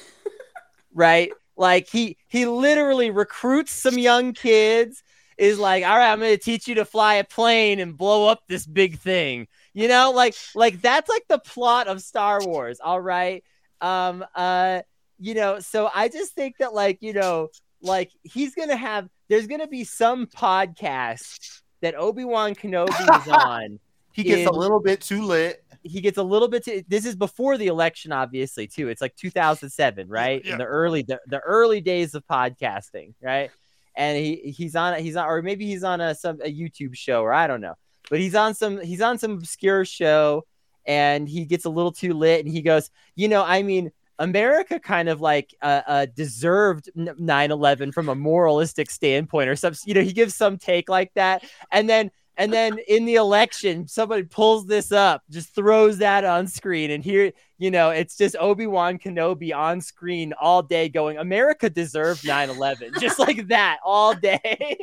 right? Like he he literally recruits some young kids. Is like, all right, I'm going to teach you to fly a plane and blow up this big thing. You know, like, like that's like the plot of Star Wars. All right. Um, uh, you know, so I just think that like, you know, like he's going to have, there's going to be some podcast that Obi-Wan Kenobi is on. He gets in, a little bit too lit. He gets a little bit too, this is before the election, obviously too. It's like two thousand seven, right? Yeah. In the early, the, the early days of podcasting, right? And he he's on he's on or maybe he's on a some a YouTube show or I don't know, but he's on some he's on some obscure show and he gets a little too lit and he goes, you know, I mean, America kind of like uh, uh deserved nine eleven from a moralistic standpoint or something. You know, he gives some take like that, and then and then in the election, somebody pulls this up, just throws that on screen, and here, you know, it's just Obi-Wan Kenobi on screen all day going, America deserved nine eleven, just like that all day.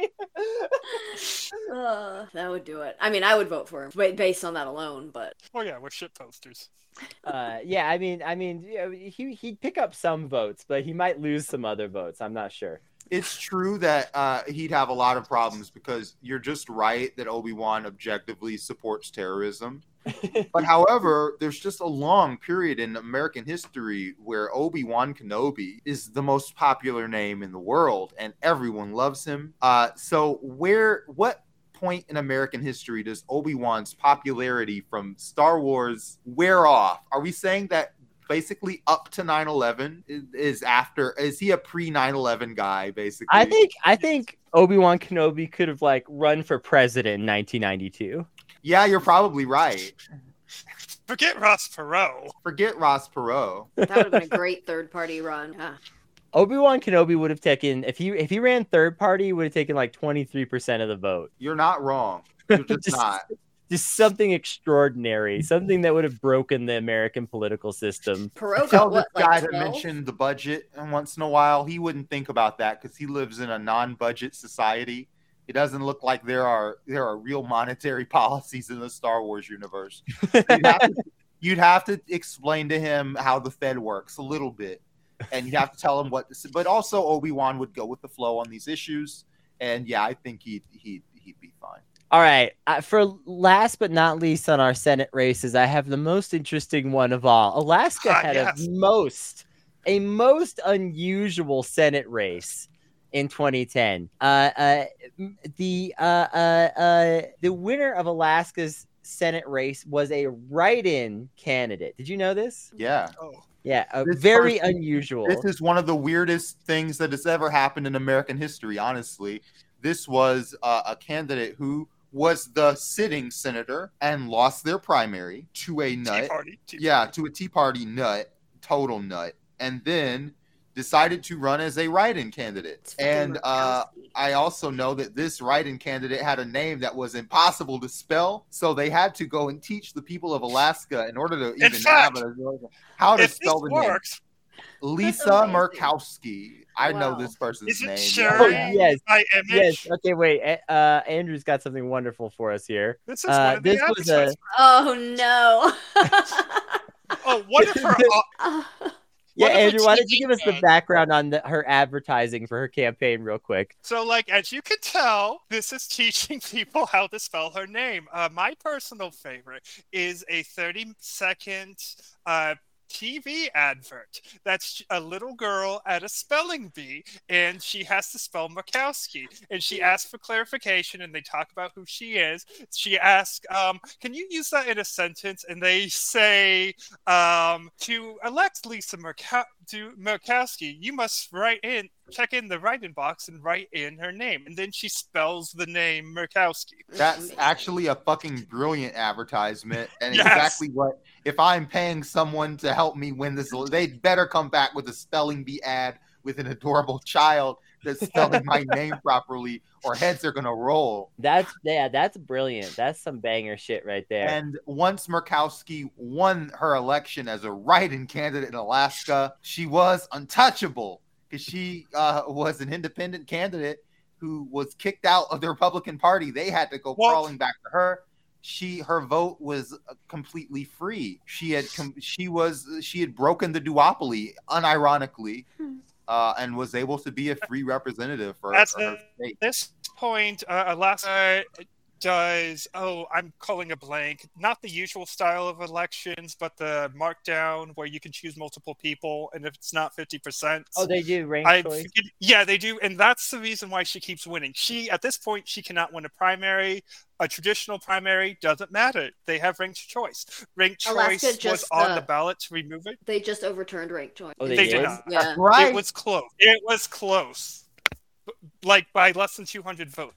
uh, that would do it. I mean, I would vote for him based on that alone, but. Oh yeah, we're shit posters. Uh, yeah, I mean, I mean, you know, he he'd pick up some votes, but he might lose some other votes. I'm not sure. It's true that uh, he'd have a lot of problems because you're just right that Obi-Wan objectively supports terrorism. But however, there's just a long period in American history where Obi-Wan Kenobi is the most popular name in the world and everyone loves him. Uh, so where, what point in American history does Obi-Wan's popularity from Star Wars wear off? Are we saying that basically up to nine eleven is, is after, is he a pre nine eleven guy basically? I think I think Obi-Wan Kenobi could have like run for president in nineteen ninety-two. Yeah, you're probably right. Forget Ross Perot. Forget Ross Perot. That would have been a great third party run. Ah. Obi-Wan Kenobi would have taken, if he if he ran third party, he would have taken like twenty-three percent of the vote. You're not wrong. You're just, just not. Just something extraordinary, something that would have broken the American political system. Perot Tell got this what, guy like to twelve? mention the budget and once in a while. He wouldn't think about that because he lives in a non-budget society. It doesn't look like there are there are real monetary policies in the Star Wars universe. You'd have to, you'd have to explain to him how the Fed works a little bit, and you'd have to tell him what. But also, Obi-Wan would go with the flow on these issues, and yeah, I think he'd he'd he'd be fine. All right. Uh, for last but not least on our Senate races, I have the most interesting one of all. Alaska Ah, had yes. a most, a most unusual Senate race in twenty ten. Uh, uh, the uh, uh, uh, the winner of Alaska's Senate race was a write-in candidate. Did you know this? Yeah. Oh. Yeah, uh, This very person- unusual. This is one of the weirdest things that has ever happened in American history, honestly. This was uh, a candidate who was the sitting senator and lost their primary to a nut. Tea Party. Tea Yeah, to a Tea Party nut, total nut. And then decided to run as a write-in candidate. It's fucking And uh, Murkowski. I also know that this write-in candidate had a name that was impossible to spell, so they had to go and teach the people of Alaska in order to even fact, have it, how to If spell this the name. works, Lisa amazing. Murkowski. I know Wow. this person's is it name. sharing Oh, yes. my image? Yes. Okay. Wait. Uh, Andrew's got something wonderful for us here. This is Uh, one of the this was a advertisements. Oh no. Oh, one of her. Uh, yeah. One of the Andrew, why don't T V you give us the ads. background on the, her advertising for her campaign, real quick? So, like, as you can tell, this is teaching people how to spell her name. Uh, my personal favorite is a thirty-second uh, T V advert. That's a little girl at a spelling bee, and she has to spell Murkowski. And she asks for clarification, and they talk about who she is. She asks, um, can you use that in a sentence? And they say, um, to elect Lisa Murkow- to Murkowski, you must write in, check in the write-in box and write in her name. And then she spells the name Murkowski. That's actually a fucking brilliant advertisement, and Yes. exactly what, if I'm paying someone to help me win this, they'd better come back with a spelling bee ad with an adorable child that's spelling my name properly, or heads are gonna roll. That's yeah. That's brilliant. That's some banger shit right there. And once Murkowski won her election as a write-in candidate in Alaska, she was untouchable because she uh, was an independent candidate who was kicked out of the Republican Party. They had to go Well- crawling back to her. She her vote was completely free. She had com- she was she had broken the duopoly unironically, uh, and was able to be a free representative for, At for her state. this point, uh, Alaska does, oh, I'm calling a blank, not the usual style of elections, but the markdown where you can choose multiple people, and if it's not fifty percent. Oh, they do ranked I choice. forget- yeah, they do, and that's the reason why she keeps winning. She, at this point, she cannot win a primary. A traditional primary doesn't matter. They have ranked choice. Ranked Alaska choice was just, on uh, the ballot to remove it. They just overturned ranked choice. Oh, they They did? did not. Yeah. Right. It was close. It was close. Like by less than two hundred votes.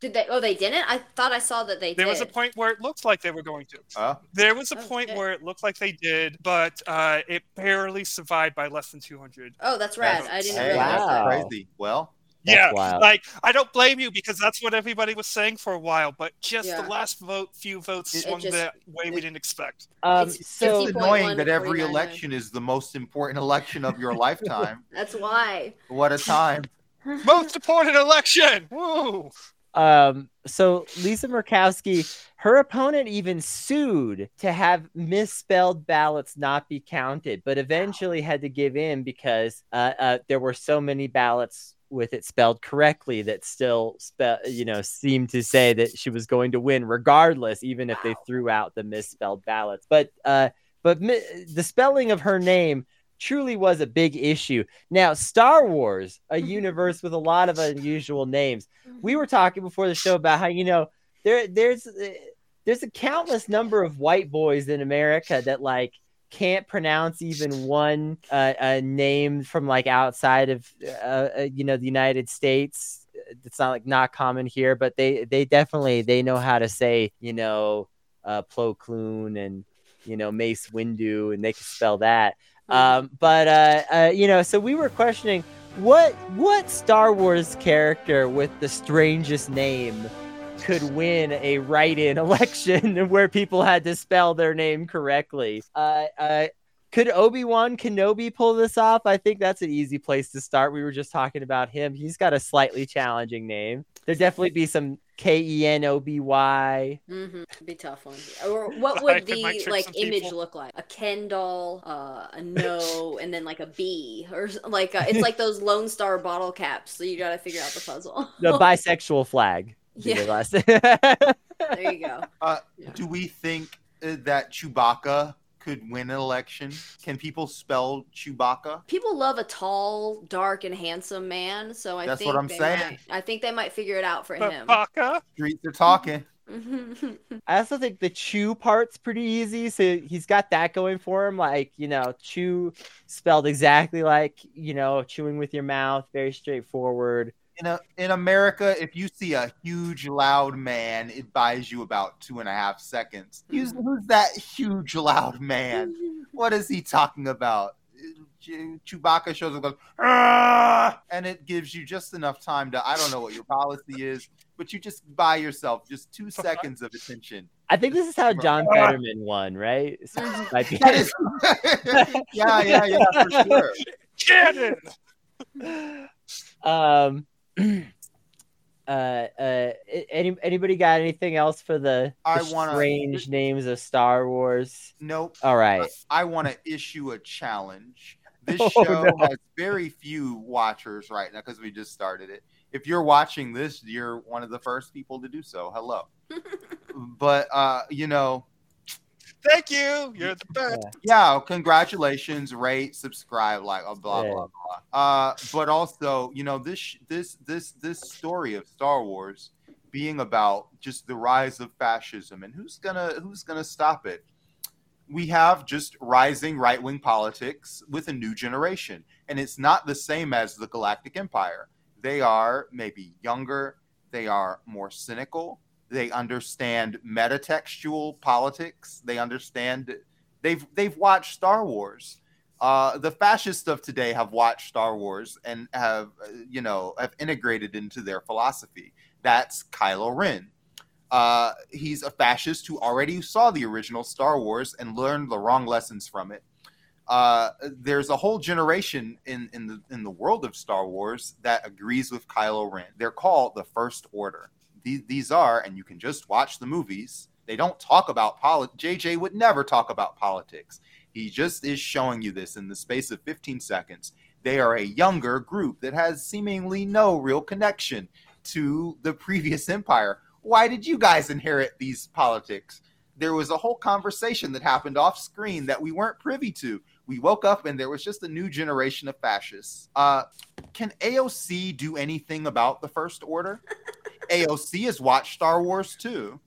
Did they? Oh, they didn't? I thought I saw that they There did. was a point where it looked like they were going to. Uh, There was a Oh, point shit. where it looked like they did, but uh, it barely survived by less than two hundred. Oh, that's rad. I didn't hey, realize that's that. Wow. crazy. Well, That's Yeah, wild. like I don't blame you because that's what everybody was saying for a while, but just Yeah. the last vote, few votes It swung just- the way we it- didn't expect. Um, It's- so it's fifty point annoying one that to every forty-nine. election is the most important election of your lifetime. That's why. What a time. Most important election! Woo! Um, so Lisa Murkowski, her opponent even sued to have misspelled ballots not be counted, but eventually had to give in because uh, uh, there were so many ballots with it spelled correctly that still spe- you know seemed to say that she was going to win regardless, even if they threw out the misspelled ballots. But uh, but mi- the spelling of her name truly was a big issue. Now, Star Wars, a universe with a lot of unusual names. We were talking before the show about how, you know, there there's uh, there's a countless number of white boys in America that like can't pronounce even one uh, a name from like outside of uh, uh, you know the United States. It's not like not common here, but they they definitely they know how to say, you know, uh, Plo Koon and, you know, Mace Windu, and they can spell that. Um, but uh, uh, you know, so we were questioning what what Star Wars character with the strangest name could win a write-in election where people had to spell their name correctly. Uh, uh, could Obi-Wan Kenobi pull this off? I think that's an easy place to start. We were just talking about him. He's got a slightly challenging name. There'd definitely be some K E N O B Y. Mm-hmm. It'd be a tough one. Or what I would could- might the trick like some image people. look like? A Ken doll, uh, a no, and then like a B, or s- like uh it's like those Lone Star bottle caps. So you gotta figure out the puzzle. The bisexual flag. Yeah. The last- There you go. Uh, Yeah. Do we think uh, that Chewbacca could win an election? Can people spell Chewbacca? People love a tall, dark, and handsome man, so I That's think what I'm they saying. Might, I think they might figure it out for But him. Baka, Streets are talking. I also think the chew part's pretty easy. So he's got that going for him. Like, you know, chew spelled exactly like, you know, chewing with your mouth, very straightforward. In a, in America, if you see a huge, loud man, it buys you about two and a half seconds. Who's, who's that huge, loud man? What is he talking about? Chew- Chewbacca shows up and goes, "Ah!" and it gives you just enough time to, I don't know what your policy is, but you just buy yourself just two seconds of attention. I think this is how John Fetterman won, right? So it might be- That is, yeah, yeah, yeah, for sure. cannon! um, uh, uh, any anybody got anything else for the, the I wanna- strange names of Star Wars? Nope. All right. I want to issue a challenge. This Oh, show no. has very few watchers right now because we just started it. If you're watching this, you're one of the first people to do so. Hello. But, uh, you know, Thank you. You're the best. yeah, congratulations, rate, subscribe, like uh, blah Yeah. blah blah. Uh, but also, you know, this this this this story of Star Wars being about just the rise of fascism and who's gonna who's gonna stop it. We have just rising right wing politics with a new generation, and it's not the same as the Galactic Empire. They are maybe younger. They are more cynical. They understand metatextual politics. They understand. They've they've watched Star Wars. Uh, the fascists of today have watched Star Wars and have uh, you know have integrated into their philosophy. That's Kylo Ren. Uh, he's a fascist who already saw the original Star Wars and learned the wrong lessons from it. Uh, there's a whole generation in in the in the world of Star Wars that agrees with Kylo Ren. They're called the First Order. These, these are, and you can just watch the movies. They don't talk about politics. J J would never talk about politics. He just is showing you this in the space of fifteen seconds. They are a younger group that has seemingly no real connection to the previous empire. Why did you guys inherit these politics? There was a whole conversation that happened off screen that we weren't privy to. We woke up and there was just a new generation of fascists. Uh, can A O C do anything about the First Order? A O C has watched Star Wars too.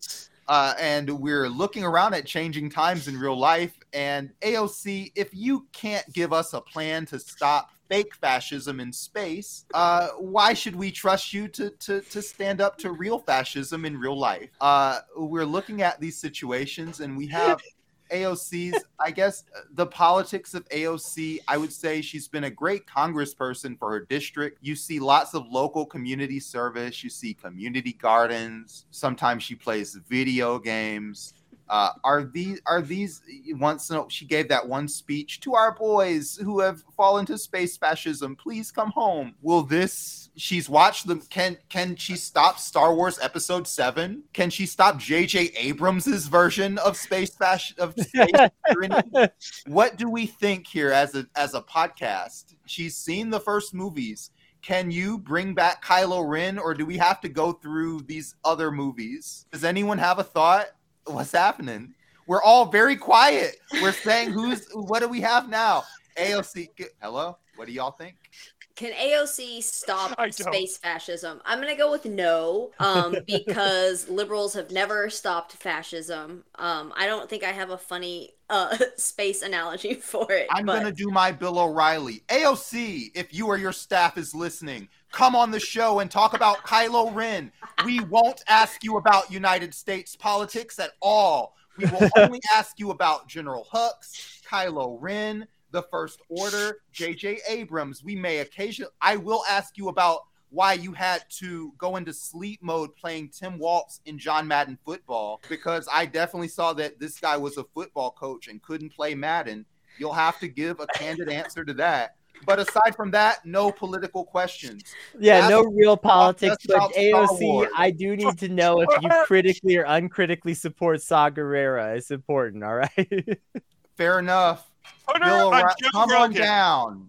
Uh, and we're looking around at changing times in real life. And A O C, if you can't give us a plan to stop fake fascism in space, uh, why should we trust you to, to, to stand up to real fascism in real life? Uh, we're looking at these situations, and we have A O C's, I guess, the politics of A O C, I would say she's been a great congressperson for her district. You see lots of local community service. You see community gardens. Sometimes she plays video games. Uh, are these, are these once in a, she gave that one speech to our boys who have fallen to space fascism, please come home. Will this, she's watched them. Can, can she stop Star Wars episode seven? Can she stop J J Abrams's version of space fasc of space tyranny? What do we think here as a, as a podcast? She's seen the first movies. Can you bring back Kylo Ren, or do we have to go through these other movies? Does anyone have a thought? What's happening? We're all very quiet. We're saying who's, what do we have now? A O C, hello? What do y'all think? Can A O C stop space fascism? I'm going to go with no, um, because liberals have never stopped fascism. Um, I don't think I have a funny uh, space analogy for it. I'm but... going to do my Bill O'Reilly. A O C, if you or your staff is listening, come on the show and talk about Kylo Ren. We won't ask you about United States politics at all. We will only ask you about General Hux, Kylo Ren, the First Order, J J Abrams. We may occasionally, I will ask you about why you had to go into sleep mode playing Tim Waltz in John Madden football, because I definitely saw that this guy was a football coach and couldn't play Madden. You'll have to give a candid answer to that. But aside from that, no political questions. Yeah, That's no real politics. But A O C, Wars. I do need to know if you critically or uncritically support Saw Gerrera. It's important, all right? Fair enough. Bill, on come on down.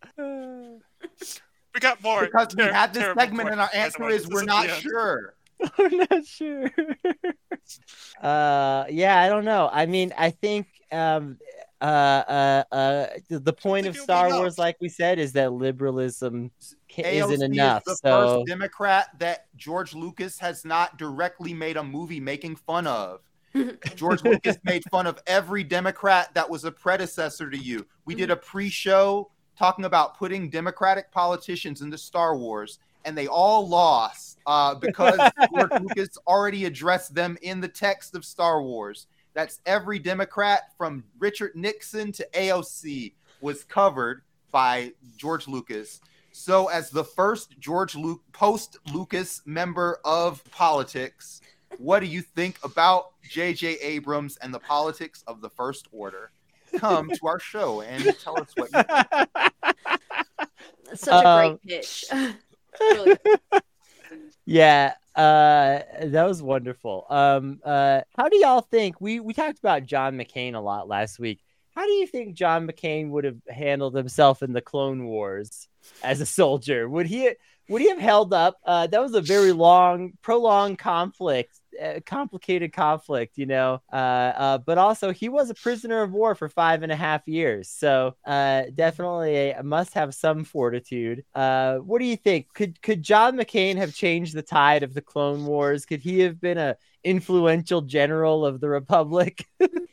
We got more. Because we ter- had this segment and our answer is we're not sure. We're not sure. uh, yeah, I don't know. I mean, I think um, uh, uh, uh, the point of Star Wars, like we said, is that liberalism A O C isn't enough. Is the so... first Democrat that George Lucas has not directly made a movie making fun of. George Lucas made fun of every Democrat that was a predecessor to you. We did a pre-show talking about putting Democratic politicians into Star Wars, and they all lost uh, because George Lucas already addressed them in the text of Star Wars. That's every Democrat from Richard Nixon to A O C was covered by George Lucas. So as the first George Luke post-Lucas member of politics, what do you think about J J Abrams and the politics of the First Order? Come to our show and tell us what you think. Such a um, great pitch. Really good. Yeah, uh, that was wonderful. Um, uh, how do y'all think, we, we talked about John McCain a lot last week. How do you think John McCain would have handled himself in the Clone Wars as a soldier? Would he would he have held up? Uh, that was a very long, prolonged conflict, uh, complicated conflict, you know. Uh, uh, but also, he was a prisoner of war for five and a half years, so uh, definitely a, must have some fortitude. Uh, what do you think? Could could John McCain have changed the tide of the Clone Wars? Could he have been a influential general of the Republic?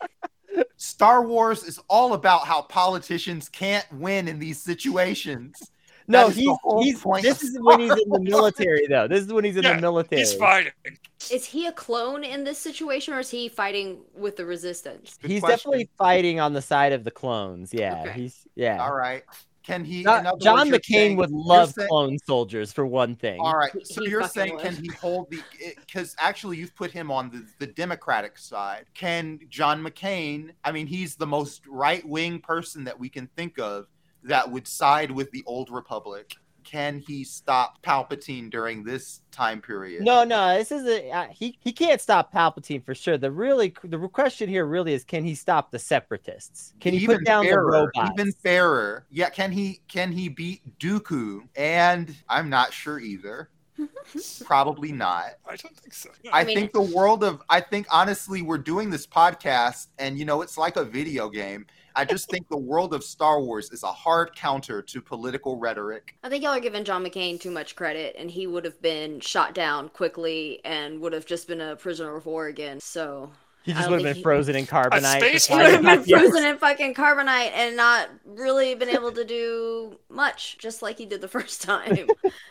Star Wars is all about how politicians can't win in these situations. No, he's, he's this is when he's in the military, though. This is when he's in yeah, the military. He's fighting. Is he a clone in this situation, or is he fighting with the Resistance? Good he's question. definitely fighting on the side of the clones. Yeah, Okay. he's yeah. All right. Can he? John, in other John words, you're McCain saying- would you're love saying- clone soldiers for one thing. All right. He- So he you're fucking saying, would. can he hold the? Because actually, you've put him on the, the Democratic side. Can John McCain? I mean, he's the most right wing person that we can think of that would side with the old Republic. Can he stop Palpatine during this time period? No, no, this is a uh, he. He can't stop Palpatine for sure. The really the question here really is, can he stop the Separatists? Can he even put down fairer, the robots? Even fairer. Yeah, can he can he beat Dooku? And I'm not sure either. Probably not. I don't think so. I, I mean- think the world of I think honestly we're doing this podcast and you know it's like a video game I just think the world of Star Wars is a hard counter to political rhetoric. I think y'all are giving John McCain too much credit, and he would have been shot down quickly and would have just been a prisoner of war again. So he just would have been he... frozen in carbonite. Space he would have been frozen in fucking carbonite and not really been able to do much, just like he did the first time.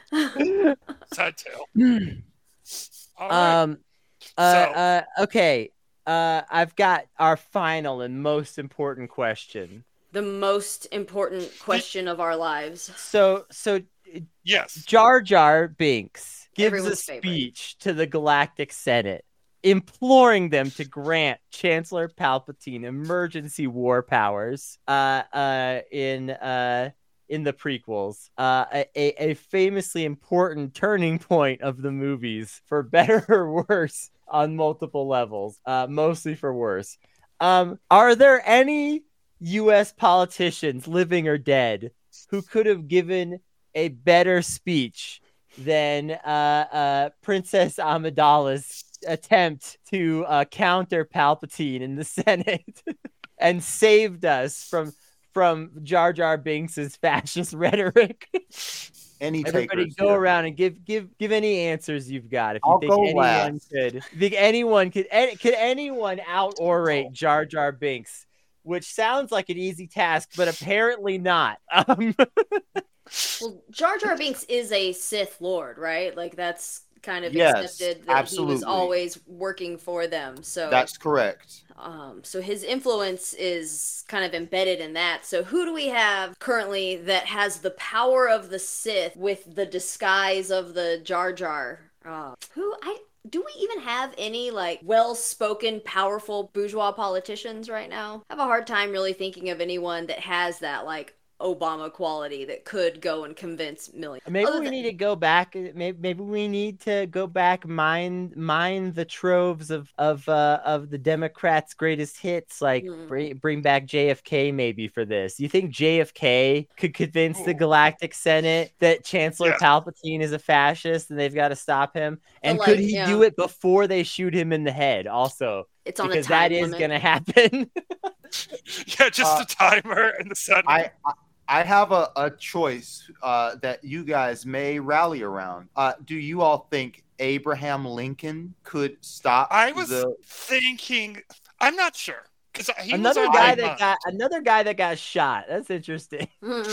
Sad tale. All right. Um. Uh, so. uh. Okay. Uh. I've got our final and most important question. The most important question of our lives. So. So. Yes. Jar Jar Binks gives Everyone's a favorite. speech to the Galactic Senate, imploring them to grant Chancellor Palpatine emergency war powers. Uh. Uh. In. Uh. In the prequels, uh, a, a famously important turning point of the movies, for better or worse, on multiple levels, uh, mostly for worse. Um, are there any U S politicians, living or dead, who could have given a better speech than uh, uh, Princess Amidala's attempt to uh, counter Palpatine in the Senate and saved us from... from Jar Jar Binks' fascist rhetoric? Any Everybody takers, go yeah. around and give give give any answers you've got. If you I'll think go anyone last. could, if you think anyone could, any, could anyone out orate Jar Jar Binks, which sounds like an easy task, but apparently not. Um, well, Jar Jar Binks is a Sith Lord, right? Like that's kind of yes, accepted that absolutely. he was always working for them. So that's correct. Um, so his influence is kind of embedded in that. So who do we have currently that has the power of the Sith with the disguise of the Jar Jar? Uh, who I do we even have any like well-spoken, powerful bourgeois politicians right now? I have a hard time really thinking of anyone that has that like Obama quality that could go and convince millions. Maybe Other we than- need to go back. Maybe, maybe we need to go back, mine mine the troves of of uh, of the Democrats' greatest hits. Like Mm. bring bring back J F K maybe for this. You think J F K could convince the Galactic Senate that Chancellor Yeah. Palpatine is a fascist and they've got to stop him? And But, could like, he yeah. do it before they shoot him in the head? Also, It's on because a time that is limit. going to happen. Yeah, just Uh, a timer and the sun. I, I I have a, a choice uh, that you guys may rally around. Uh, do you all think Abraham Lincoln could stop I was the thinking. I'm not sure because he another was on guy my that mind. got another guy that got shot. That's interesting.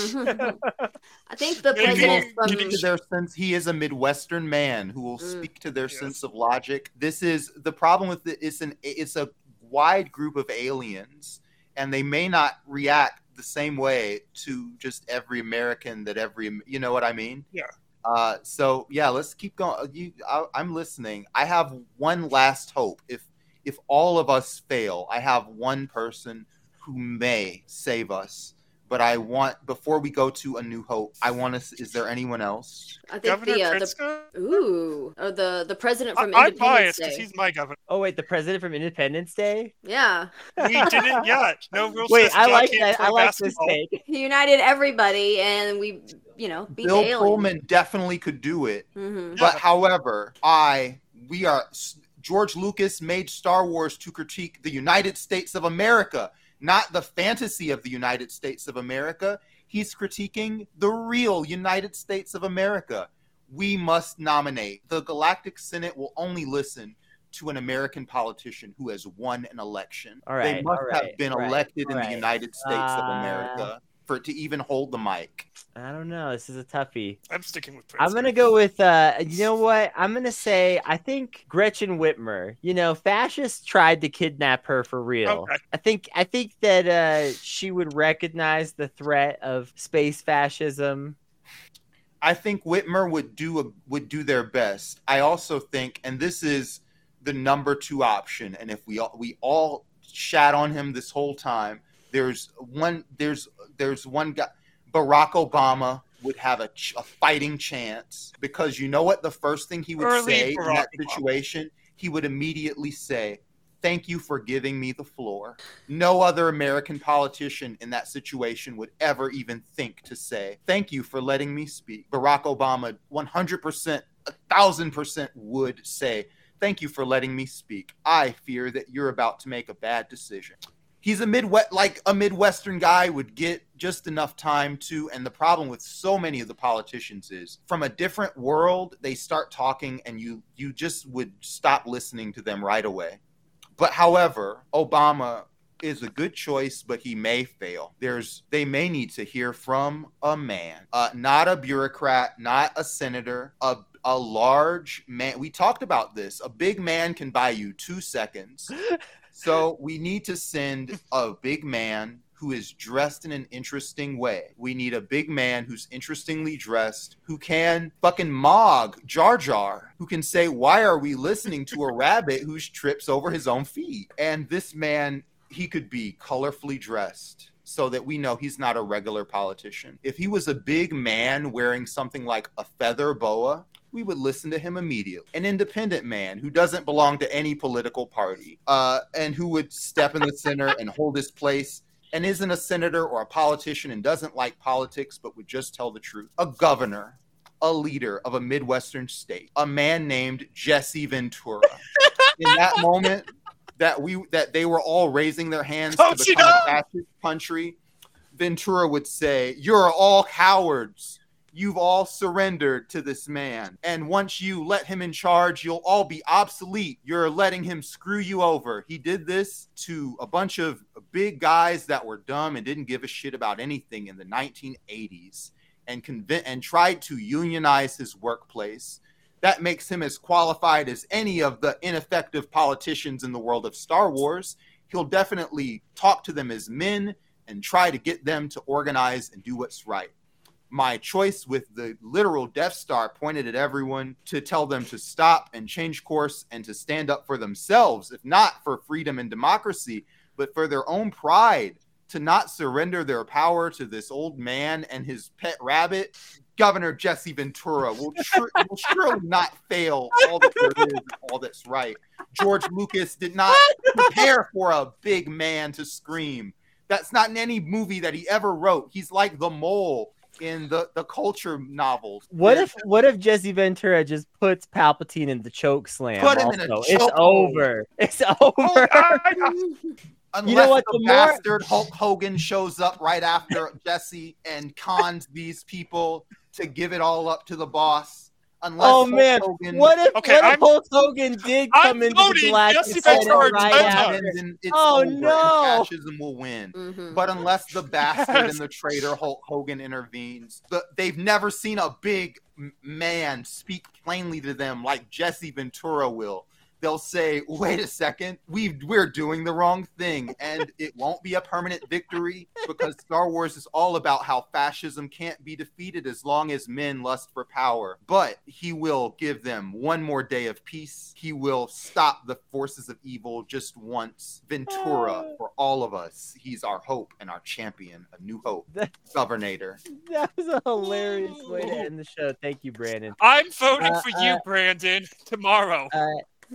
I think the Maybe- president from maybe- to their sense? He is a Midwestern man who will Mm. speak to their Yes. sense of logic. This is the problem with it. It's an it's a wide group of aliens, and they may not react the same way to just every American that every you know what I mean. Yeah. Uh, so yeah, let's keep going. You, I, I'm listening. I have one last hope. If if all of us fail, I have one person who may save us. But I want before we go to A New Hope, I want to. Is there anyone else? I think Governor the, uh, the Pritzker? ooh, or the the president I, from I'm Independence biased Day. because he's my governor. Oh wait, the president from Independence Day. Yeah, We didn't yet. No real. Wait, I John like can't that. play I like this basketball. take. he united everybody, and we, you know, beat Bill the aliens. Pullman definitely could do it. Mm-hmm. But however, I we are George Lucas made Star Wars to critique the United States of America, not the fantasy of the United States of America. He's critiquing the real United States of America. We must nominate. The Galactic Senate will only listen to an American politician who has won an election. All right, they must all right, have been all right, elected all in right. the United States Uh, of America for it to even hold the mic. I don't know. This is a toughie. I'm sticking with Pritzker. I'm gonna go with. Uh, you know what? I'm gonna say. I think Gretchen Whitmer. You know, fascists tried to kidnap her for real. Okay. I think. I think that uh, she would recognize the threat of space fascism. I think Whitmer would do a, would do their best. I also think, and this is the number two option, and if we all, we all shat on him this whole time, there's one there's there's one guy, Barack Obama would have a, ch- a fighting chance, because you know what the first thing he would Early say in Barack that Obama. situation? He would immediately say, "Thank you for giving me the floor." No other American politician in that situation would ever even think to say, "Thank you for letting me speak." Barack Obama, one hundred percent, one thousand percent would say, "Thank you for letting me speak. I fear that you're about to make a bad decision." He's a Midwest, like a Midwestern guy would get just enough time to. And the problem with so many of the politicians is from a different world, they start talking and you, you just would stop listening to them right away. But however, Obama is a good choice, but he may fail. There's, they may need to hear from a man, uh, not a bureaucrat, not a senator, a, a large man. We talked about this. A big man can buy you two seconds. So we need to send a big man who is dressed in an interesting way. We need a big man who's interestingly dressed, who can fucking mog Jar Jar, who can say, why are we listening to a rabbit who trips over his own feet? And this man, he could be colorfully dressed so that we know he's not a regular politician. If he was a big man wearing something like a feather boa, we would listen to him immediately. An independent man who doesn't belong to any political party, uh, and who would step in the center and hold his place and isn't a senator or a politician and doesn't like politics, but would just tell the truth. A governor, a leader of a Midwestern state, a man named Jesse Ventura. In that moment that we that they were all raising their hands Don't to become a fascist country, Ventura would say, "You're all cowards. You've all surrendered to this man. And once you let him in charge, you'll all be obsolete. You're letting him screw you over." He did this to a bunch of big guys that were dumb and didn't give a shit about anything in the nineteen eighties and conv- and tried to unionize his workplace. That makes him as qualified as any of the ineffective politicians in the world of Star Wars. He'll definitely talk to them as men and try to get them to organize and do what's right. My choice with the literal Death Star pointed at everyone to tell them to stop and change course and to stand up for themselves, if not for freedom and democracy, but for their own pride, to not surrender their power to this old man and his pet rabbit. Governor Jesse Ventura will, tr- will surely not fail all that there is and all that's right. George Lucas did not prepare for a big man to scream. That's not in any movie that he ever wrote. He's like the mole in the, the culture novels. What if what if Jesse Ventura just puts Palpatine in the choke slam? Put him also? in a It's choke over. It's over. Unless You know what, the, the more- bastard Hulk Hogan shows up right after Jesse and cons these people to give it all up to the boss. Unless Oh Hulk man, Hogan, what if, Okay, what if I'm- Hulk Hogan did come I'm into the voting Galactic Jesse Senate Ventura right to after? happens and it's Oh, over and no. fascism will win. Mhm. But unless the bastard Yes. and the traitor Hulk Hogan intervenes, the, they've never seen a big m- man speak plainly to them like Jesse Ventura will. They'll say, wait a second, we've, we're doing the wrong thing, and it won't be a permanent victory because Star Wars is all about how fascism can't be defeated as long as men lust for power. But he will give them one more day of peace. He will stop the forces of evil just once. Ventura, for all of us, he's our hope and our champion, a new hope. Governator. That was a hilarious way to end the show. Thank you, Brandon. I'm voting Uh, for you, uh, Brandon, tomorrow. Uh,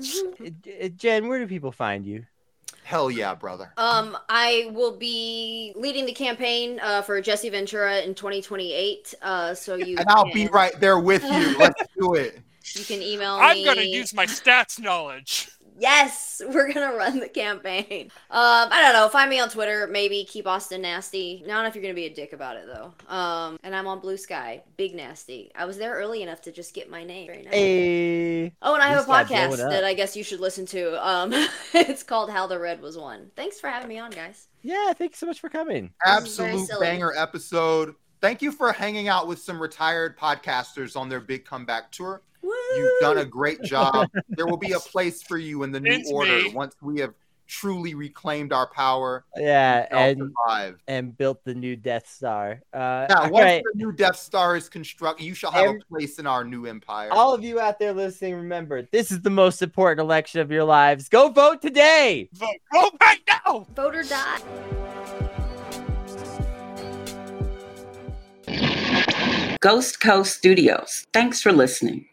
J- Jen, where do people find you? Hell yeah, brother. Um, I will be leading the campaign uh, for Jesse Ventura in twenty twenty-eight. Uh, so you And I'll can, be right there with you. Let's do it. You can email I'm me. going to use my stats knowledge. Yes, we're gonna run the campaign. Um, I don't know. Find me on Twitter. Maybe keep Austin nasty. I don't know if you're gonna be a dick about it though. Um, and I'm on Blue Sky, Big Nasty. I was there early enough to just get my name. Very nice. Hey. Oh, and I have a Blue Sky podcast blowing up. that I guess you should listen to. Um, it's called How the Red Was Won. Thanks for having me on, guys. Yeah, thank you so much for coming. This is very Absolute silly. banger episode. Thank you for hanging out with some retired podcasters on their big comeback tour. Woo! You've done a great job. There will be a place for you in the new It's order me. once we have truly reclaimed our power. Yeah, Shall and survive. and built the new Death Star. Uh, Yeah, all once right. the new Death Star is constructed, you shall have Every- a place in our new empire. All of you out there listening, remember, this is the most important election of your lives. Go vote today. Vote, vote right now! Vote or die. Ghost Coast Studios. Thanks for listening.